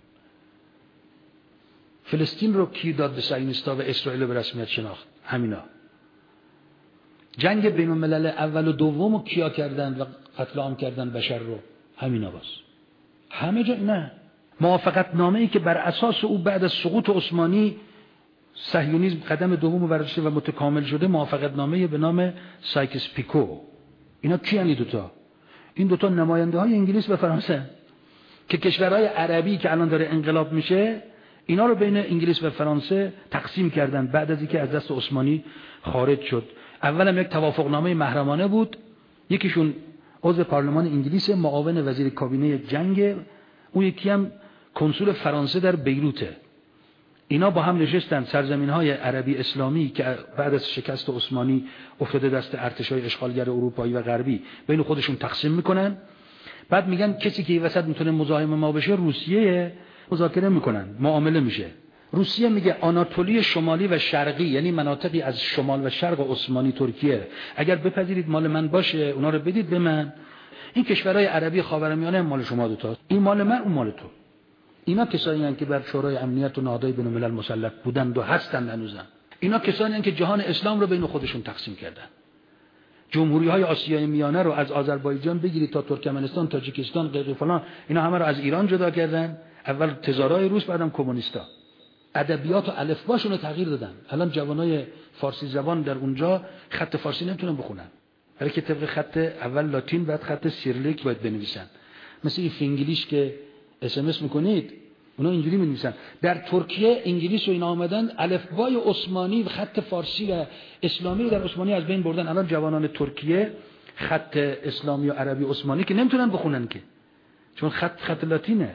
فلسطین رو کی داد به صهیونیست‌ها و اسرائیل به رسمیت شناخت؟ همینا. جنگ بین‌الملل اول و دوم رو کیا کردن و قتل عام کردن بشر رو؟ همینا. باز همه جا نه. موافقت نامه‌ای که بر اساس او بعد از سقوط عثمانی صهیونیسم قدم دوم برداشته و متکامل شده، موافقت نامه‌ای به نام سایکس پیکو. اینا کی هستند دوتا؟ این دوتا نماینده های انگلیس و فرانسه که کشورهای عربی که الان داره انقلاب میشه اینا رو بین انگلیس و فرانسه تقسیم کردن بعد از اینکه از دست عثمانی خارج شد. اولم یک توافقنامه محرمانه بود، یکیشون عضو پارلمان انگلیس، معاون وزیر کابینه جنگ، اون یکی هم کنسول فرانسه در بیروته. اینا با هم نشستن سرزمین‌های عربی اسلامی که بعد از شکست عثمانی افتاده دست ارتش‌های اشغالگر اروپایی و غربی، بین خودشون تقسیم میکنن. بعد میگن کسی که این وسط میتونه مزاحم ما بشه روسیه، مذاکره میکنن، معامله میشه. روسیه میگه آناتولی شمالی و شرقی، یعنی مناطقی از شمال و شرق عثمانی ترکیه، اگر بپذیرید مال من باشه، اونا رو بدید به من. این کشورهای عربی خاورمیانه مال شما دوتاست، این مال من، اون مال تو. اینا کسانی هستند که بر شورای امنیت و نهادهای بین‌الملل مسلط بودند و هستند هنوزم. اینا کسانی هستند که جهان اسلام رو بین خودشون تقسیم کردن. جمهوری‌های آسیای میانه رو از آذربایجان بگیرید تا ترکمنستان، تاجیکستان، غیر فلان، اینا همه رو از ایران جدا کردن. اول تزارای روس، بعدم کمونیستا. ادبیات و الفباشون رو تغییر دادن. الان جوانای فارسی زبان در اونجا خط فارسی نمیتونن بخونن، برای که طبق خط اول لاتین بعد خط سیریلیک باید بنویسن. مثل این فینگلیش که SMS میکنید، اونا اینجوری می‌نویسن. در ترکیه انگلیس و اینا آمدن، الفبای عثمانی و خط فارسی و اسلامی رو در عثمانی از بین بردن. الان جوانان ترکیه خط اسلامی و عربی عثمانی که نمیتونن بخونن که، چون خط لاتینه.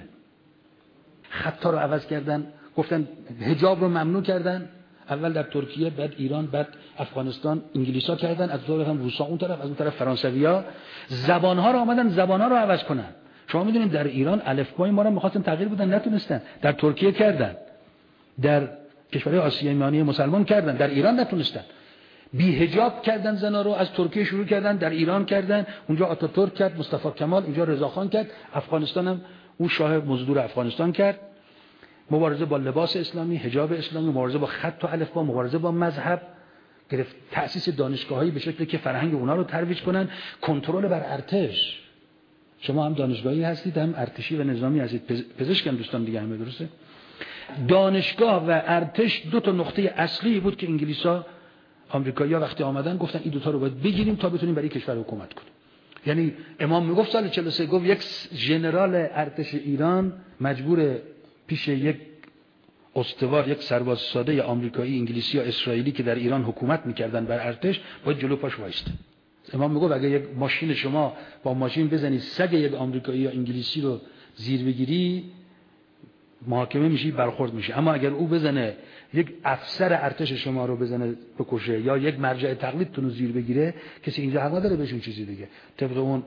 خطا رو عوض کردن، گفتن حجاب رو ممنوع کردن. اول در ترکیه، بعد ایران، بعد افغانستان انگلیسا کردن، از طرف هم روسا اون طرف، از اون طرف فرانسویا. زبان‌ها رو آمدن زبان‌ها رو عوض کنن. شما میدونید در ایران الفبای ما رو می‌خواستن تغییر بدن، نتونستن. در ترکیه کردن، در کشورهای آسیای میانه مسلمان کردن، در ایران نتونستن. بی حجاب کردن زنا رو، از ترکیه شروع کردن، در ایران کردن، اونجا آتاتورک کرد، مصطفی کمال، اینجا رضاخان کرد، افغانستان هم اون شاه مزدور افغانستان کرد. مبارزه با لباس اسلامی، حجاب اسلامی، مبارزه با خط و الفبا، مبارزه با مذهب، گرفت تأسیس دانشگاهایی به شکلی که فرهنگ اونا رو ترویج کنن، کنترل بر ارتش. شما هم دانشگاهی هستید، هم ارتشی و نظامی هستید، پزشکم دوستان دیگه همه، درسته؟ دانشگاه و ارتش دو تا نقطه اصلی بود که انگلیسا، آمریکایی‌ها وقتی آمدن گفتن این دو تا رو باید بگیریم تا بتونیم برای کشور حکومت کنیم. یعنی امام میگفت سال 43 گفت یک ژنرال ارتش ایران مجبور پیش یک استوار، یک سرباز ساده آمریکایی، انگلیسی یا اسرائیلی که در ایران حکومت میکردن بر ارتش، باید جلو پاش وایسته. امام میگه اگه یک ماشین شما با ماشین بزنید سگ یک آمریکایی یا انگلیسی رو زیر بگیری، محاکمه میشی، برخورد میشی. اما اگر او بزنه یک افسر ارتش شما رو بزنه بکشه یا یک مرجع تقلیدتون رو زیر بگیره، کسی اینجا حق نداره بهشون چیزی دیگه. طبق اون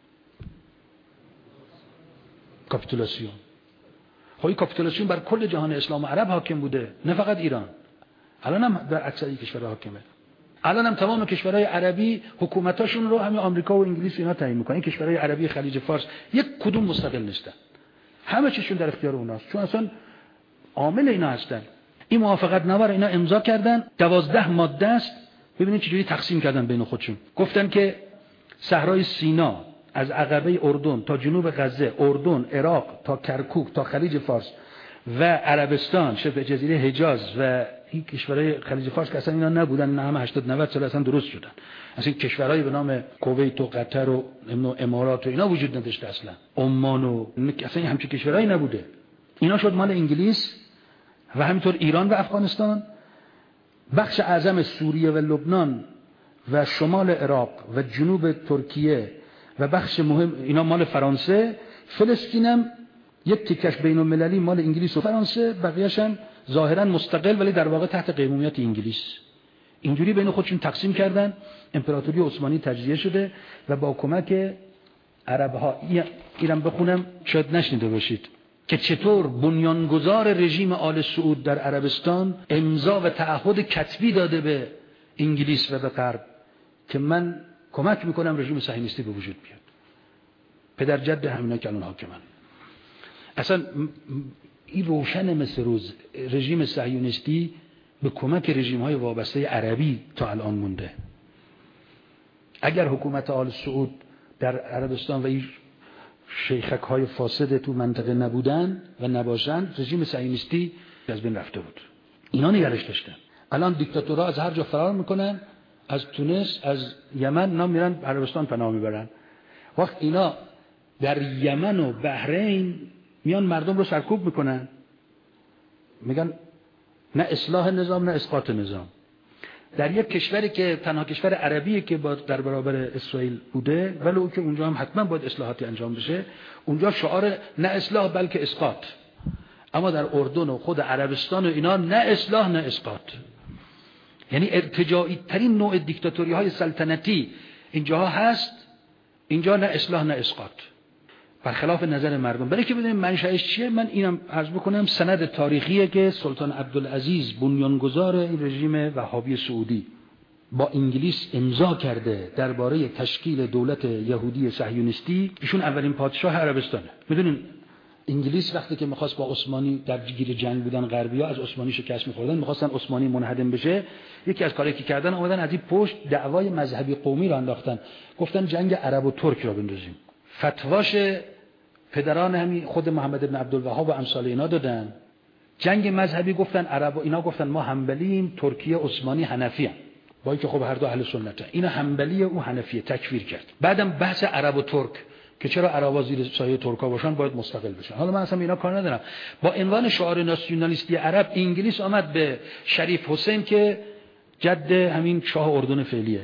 کاپیتولاسیون. خب این کاپیتولاسیون بر کل جهان اسلام و عرب حاکم بوده، نه فقط ایران. الان هم در اکثر کشورها حاکمه. الان هم تمام کشورهای عربی حکومتاشون رو همین آمریکا و انگلیس اینا تعیین میکنن. این کشورهای عربی خلیج فارس یک کدوم مستقل نیستن، همه چیشون در اختیار اوناست، چون اصلا عامل اینا هستن. این موافقت نامه رو اینا امضا کردن، 12 ماده است. ببینید چجوری تقسیم کردن بین خودشون. گفتن که صحرای سینا از عقبه اردن تا جنوب غزه، اردن، عراق تا کرکوک تا خلیج فارس و عربستان، شبه جزیره حجاز و این کشورهای خلیج فارس که اصلا اینا نبودن، اینا همه 80-90 سال اصلا درست شدن. اصلا کشورهای به نام کویت و قطر و امارات و اینا وجود نداشته، اصلا عمان و اصلا همچین کشورهایی نبوده. اینا شد مال انگلیس و همینطور ایران و افغانستان. بخش اعظم سوریه و لبنان و شمال عراق و جنوب ترکیه و بخش مهم اینا مال فرانسه. فلسطینم یک تیکش بین‌المللی مال انگلیس و فرانسه، بقیه‌اش هم ظاهرا مستقل ولی در واقع تحت قیمومیت انگلیس. اینجوری بین خودشون تقسیم کردن. امپراتوری عثمانی تجزیه شده و با کمک عرب‌ها، ایران بخونم شاید نشنیده باشید که چطور بنیانگذار رژیم آل سعود در عربستان امضا و تعهد کتبی داده به انگلیس و به غرب که من کمک میکنم رژیم صهیونیستی به وجود بیاد. پدر جد همینا که الان حاکمن. اصلا این روشن مثل روز رژیم صهیونیستی به کمک رژیم‌های وابسته عربی تا الان مونده. اگر حکومت آل سعود در عربستان و این شیخک‌های فاسد تو منطقه نبودن و نباشن، رژیم صهیونیستی از بین رفته بود. اینا نگرش داشتن. الان دیکتاتورها از هر جا فرار میکنن، از تونس، از یمن، اینا میرن عربستان پناه میبرن. وقت اینا در یمن و بحرین میان مردم رو سرکوب میکنن. میگن نه اصلاح نظام نه اسقاط نظام. در یک کشوری که تنها کشور عربیه که در برابر اسرائیل بوده، ولی او که اونجا هم حتما باید اصلاحاتی انجام بشه، اونجا شعار نه اصلاح بلکه اسقاط. اما در اردن و خود عربستان و اینا نه اصلاح نه اسقاط. یعنی ارتجاعی ترین نوع دیکتاتوری های سلطنتی اینجاها هست، اینجا نه اصلاح نه اسقاط، برخلاف نظر مردم. برای که بدونیم منشأش چیه، من اینم عرض بکنم. سند تاریخیه که سلطان عبدالعزیز بنیانگذار این رژیم وهابی سعودی با انگلیس امضا کرده درباره تشکیل دولت یهودی صهیونیستی. ایشون اولین پادشاه عربستانه. میدونین انگلیس وقتی که می‌خواست با عثمانی در گیر جنگ بودن، غربی‌ها از عثمانی شکست می‌خوردن، می‌خواستن عثمانی منهدم بشه، یکی از کارهایی که کردن اومدن از این پشت دعوای مذهبی قومی را انداختن، گفتن جنگ عرب و ترک را بندازیم. فتواش پدران همین خود محمد بن عبدالوهاب و امثال اینا دادن. جنگ مذهبی گفتن عرب و اینا گفتن ما حنبلیم، ترکیه عثمانی حنفی هم. با اینکه خب هر دو اهل سنته. اینا حنبلی او حنفیه، تکفیر کرد. بعدم بحث عرب و ترک که چرا عربا زیر سایه ترکا باشن باید مستقل بشن. حالا من اصلا اینا کار ندارم. با عنوان شعار ناسیونالیستی عرب انگلیس آمد به شریف حسین که جد همین شاه اردن فعلیه،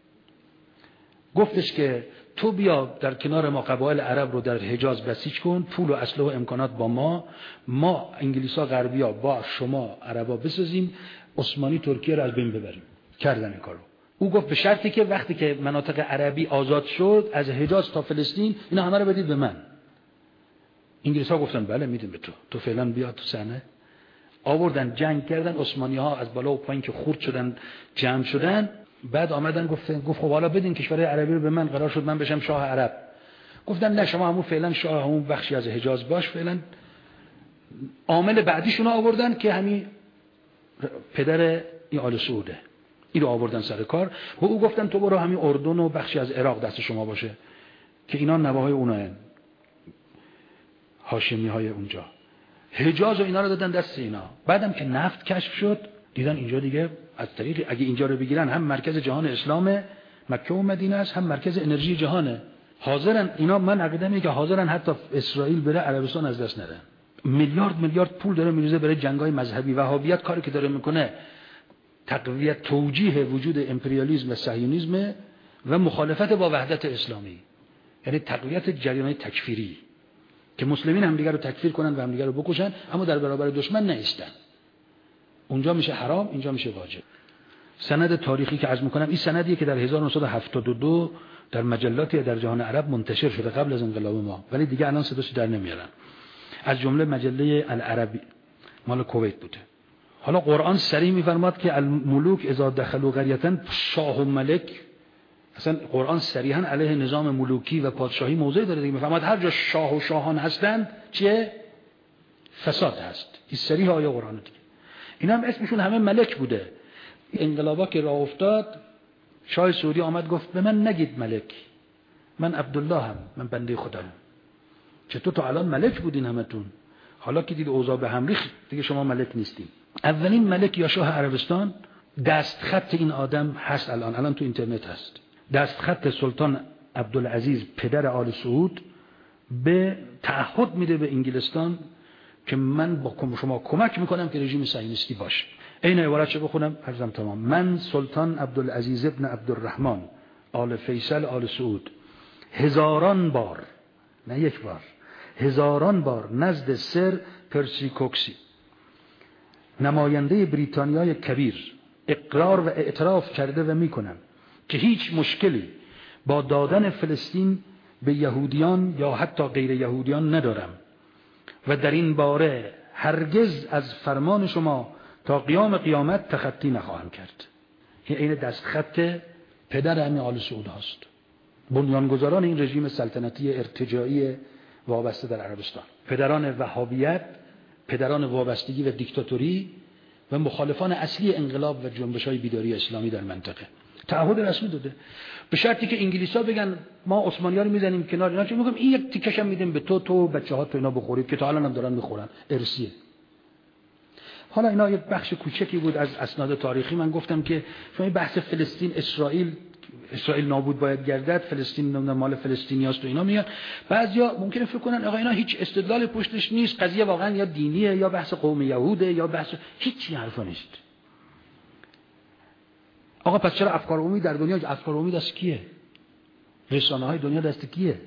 گفتش که تو بیا در کنار ما قبایل عرب رو در حجاز بسیج کن، پول و اسلحه و امکانات با ما انگلیسا غربیا با شما عربا بسازیم، عثمانی ترکیه رو از بین ببریم. کردن این کارو. او گفت به شرطی که وقتی که مناطق عربی آزاد شد از حجاز تا فلسطین اینا همه رو بدید به من. انگلیسا گفتن بله میدیم به تو فعلا بیا تو صحنه. آوردن جنگ کردن، عثمانی‌ها از بالا و پایین که خورد شدن جمع شدن. بعد آمدن گفت خب حالا بدین کشورهای عربی رو به من، قرار شد من بشم شاه عرب. گفتن نه شما همون فعلا شاه همون بخشی از حجاز باش فعلا. عامل بعدیشون آوردن که همین پدر این آل سعوده، این رو آوردن سر کار. و او گفتن تو برو همین اردن و بخشی از عراق دست شما باشه که اینا نواهای اونها هاشمی های اونجا. حجاز و اینا رو دادن دست اینا. بعدم که نفت کشف شد دیدن اینجا دیگه از طریق اگه اینجا رو بگیرن هم مرکز جهان اسلام مکه و مدینه است، هم مرکز انرژی جهانه. حاضرن اینا، من عقیدم اینه که حاضرن حتی اسرائیل بره عربستان از دست نره. میلیارد پول داره میریزه برای جنگ‌های مذهبی. وهابیت کاری که داره میکنه تقویت توجیه وجود امپریالیسم و صهیونیسم و مخالفت با وحدت اسلامی، یعنی تقویت جریان تکفیری که مسلمین هم دیگر رو تکفیر کنن و هم دیگر رو بکشن، اما در برابر دشمن نایستن. اونجا میشه حرام، اینجا میشه واجب. سند تاریخی که عرض میکنم این سندیه که در 1972 در مجلاتی در جهان عرب منتشر شده قبل از انقلاب ما، ولی دیگه الان صداش در نمیارن. از جمله مجله العربی مال کویت بوده. حالا قرآن صریح میفرماد که الملوک اذا دخلوا قریة شاه و ملک. اصلا قرآن صریحا علیه نظام ملوکی و پادشاهی موضعی داره دیگه. میفرماد هر جا شاه و شاهان هستند چیه؟ فساد هست. این صریح آیه قرآن دیگه. اینا هم اسمشون همه ملک بوده. انقلابا که راه افتاد شاه سعودی آمد گفت به من نگید ملک، من عبدالله هم، من بنده خودم. چطور تو الان ملک بودین همتون، حالا که دید اوضاع به هم ریخت دیگه شما ملک نیستین. اولین ملک یا شاه عربستان دستخط این آدم هست، الان تو اینترنت هست. دستخط سلطان عبدالعزیز پدر آل سعود به تعهد میده به انگلستان که من با شما کمک میکنم که رژیم صهیونیستی باشه. این عبارت چه بخونم؟ عرضم تمام. من سلطان عبدالعزیز ابن عبدالرحمن آل فیصل آل سعود هزاران بار، نه یک بار، هزاران بار نزد سر پرسی کوکسی نماینده بریتانیای کبیر اقرار و اعتراف کرده و میکنم که هیچ مشکلی با دادن فلسطین به یهودیان یا حتی غیر یهودیان ندارم و در این باره هرگز از فرمان شما تا قیام قیامت تخطی نخواهم کرد. این دستخط پدر همین آل سعود هست، بنیانگذاران این رژیم سلطنتی ارتجاعی وابسته در عربستان، پدران وهابیت، پدران وابستگی و دیکتاتوری و مخالفان اصلی انقلاب و جنبش‌های بیداری اسلامی در منطقه. تعهد رسمی داده به شرطی که انگلیس‌ها بگن ما عثمانی‌ها رو میزنیم کنار، اینا چه میگم این یک تیکش هم میدیم به تو بچه‌ها تو اینا بخورید که تا الان هم دارن میخورن، ارسیه. حالا اینا یک بخش کوچکی بود از اسناد تاریخی. من گفتم که شما بحث فلسطین اسرائیل اسرائیل نابود باید گردد، فلسطین مال فلسطینیاست و اینا میگن. بعضیا ممکنه فکر کنن آقا اینا هیچ استدلال پشتش نیست، قضیه واقعا یا دینیه یا بحث قوم یهوده یا بحث هیچ حرفا نیست. آقا پس چرا افکار عمومی در دنیا، افکار عمومی دست کیه؟ رسانه‌های دنیا دست کیه؟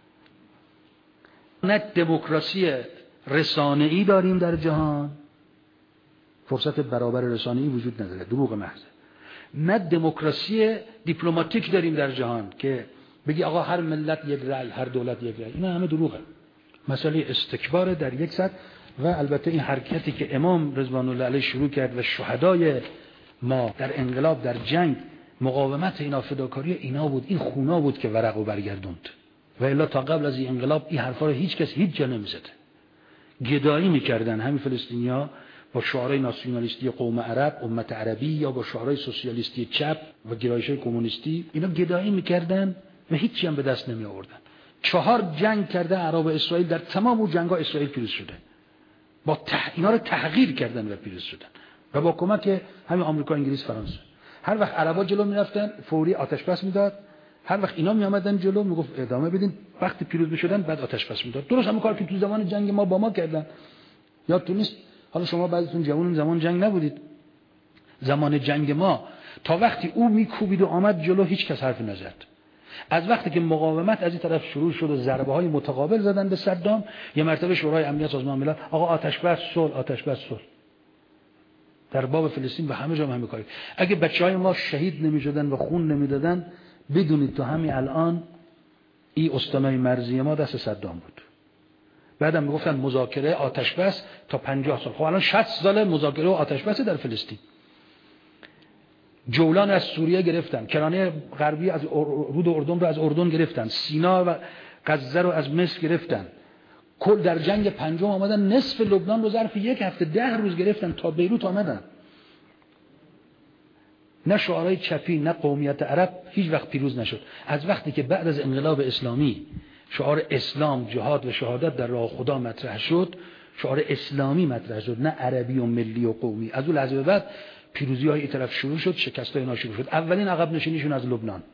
نه دموکراسی رسانه‌ای داریم در جهان، فرصت برابر رسانه‌ای وجود نداره، دروغ محضه. نه دموکراسی دیپلماتیک داریم در جهان که بگی آقا هر ملت یک رأی، هر دولت یک رأی. اینا همه دروغه. مسئله استکبار در یک سطح. و البته این حرکتی که امام رضوان الله علیه شروع کرد و شهدای ما در انقلاب، در جنگ، مقاومت اینا، فداکاری اینا بود، این خونا بود که ورقو برگردوند. و الا تا قبل از این انقلاب این حرفا رو هیچ کس هیچ جا نمیزد. گدایی میکردن همین فلسطینیا با شعارهای ناسیونالیستی قوم عرب، امت عربی، یا با شعارهای سوسیالیستی چپ و گرایش‌های کمونیستی، اینا گدایی میکردن و هیچی هم به دست نمی آوردن. 4 جنگ کرده عرب و اسرائیل، در تمام اون جنگ‌ها اسرائیل پیروز شده. با اینا رو تحقیر کردن و پیروز شدن و با کمک همین آمریکا، انگلیس، فرانسه. هر وقت عربا جلو میرفتن فوری آتش بس میداد، هر وقت اینا می آمدن جلو میگفت ادامه بدین، وقتی پیروز میشدن بعد آتش بس میداد. درست همون کار که تو زمان جنگ ما با ما کردن. یادتون نیست؟ حالا شما بعضیتون جوانون زمان جنگ نبودید. زمان جنگ ما تا وقتی او میکوبید و آمد جلو هیچ کس حرف نزد. از وقتی که مقاومت از این طرف شروع شد و ضربه‌های متقابل زدن به صدام، یه مرتبه شورای امنیت سازمان ملل آقا آتش بس صلح، آتش بس صلح. در باب فلسطین و همه جا همین کاری. اگه بچهای ما شهید نمی‌شدن و خون نمیدادن، بدونید تو همین الان این استانای مرزی ما دست صدام بود. بعدم میگفتن مذاکره آتش بس تا 50 سال. خب الان 60 سال مذاکره و آتش بس در فلسطین. جولان از سوریه گرفتن، کرانه غربی از رود اردن رو از اردن گرفتن، سینا و غزه رو از مصر گرفتن. کل در جنگ پنجم آمدن نصف لبنان رو ظرف 1 هفته 10 روز گرفتن، تا بیروت آمدن. نه شعارهای چپی نه قومیت عرب هیچ وقت پیروز نشد. از وقتی که بعد از انقلاب اسلامی شعار اسلام، جهاد و شهادت در راه خدا مطرح شد، شعار اسلامی مطرح شد، نه عربی و ملی و قومی. از اون لحظه به بعد پیروزی‌های این طرف شروع شد، شکست‌های اینا شروع شد. اولین عقب نشینیشون از لبنان،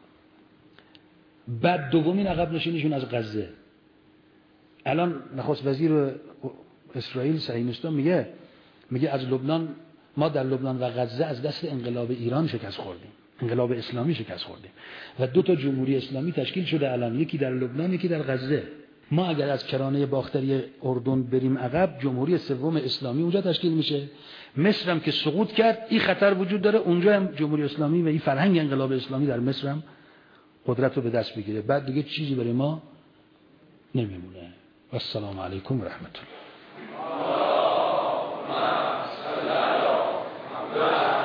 بعد دومین عقب نشینیشون از غزه. الان نخست وزیر اسرائیل صهیونیست‌ها میگه از لبنان، ما در لبنان و غزه از دست انقلاب ایران شکست خوردیم، انقلاب اسلامی شکست خوردیم و 2 تا جمهوری اسلامی تشکیل شده الان، یکی در لبنان یکی در غزه. ما اگر از کرانه باختری اردن بریم عقب، جمهوری سوم اسلامی اونجا تشکیل میشه. مصر هم که سقوط کرد، این خطر وجود داره اونجا هم جمهوری اسلامی و این فرهنگ انقلاب اسلامی در مصر هم قدرت رو به دست بگیره. بعد دیگه چیزی برای ما نمیمونه. و السلام علیکم و رحمت الله.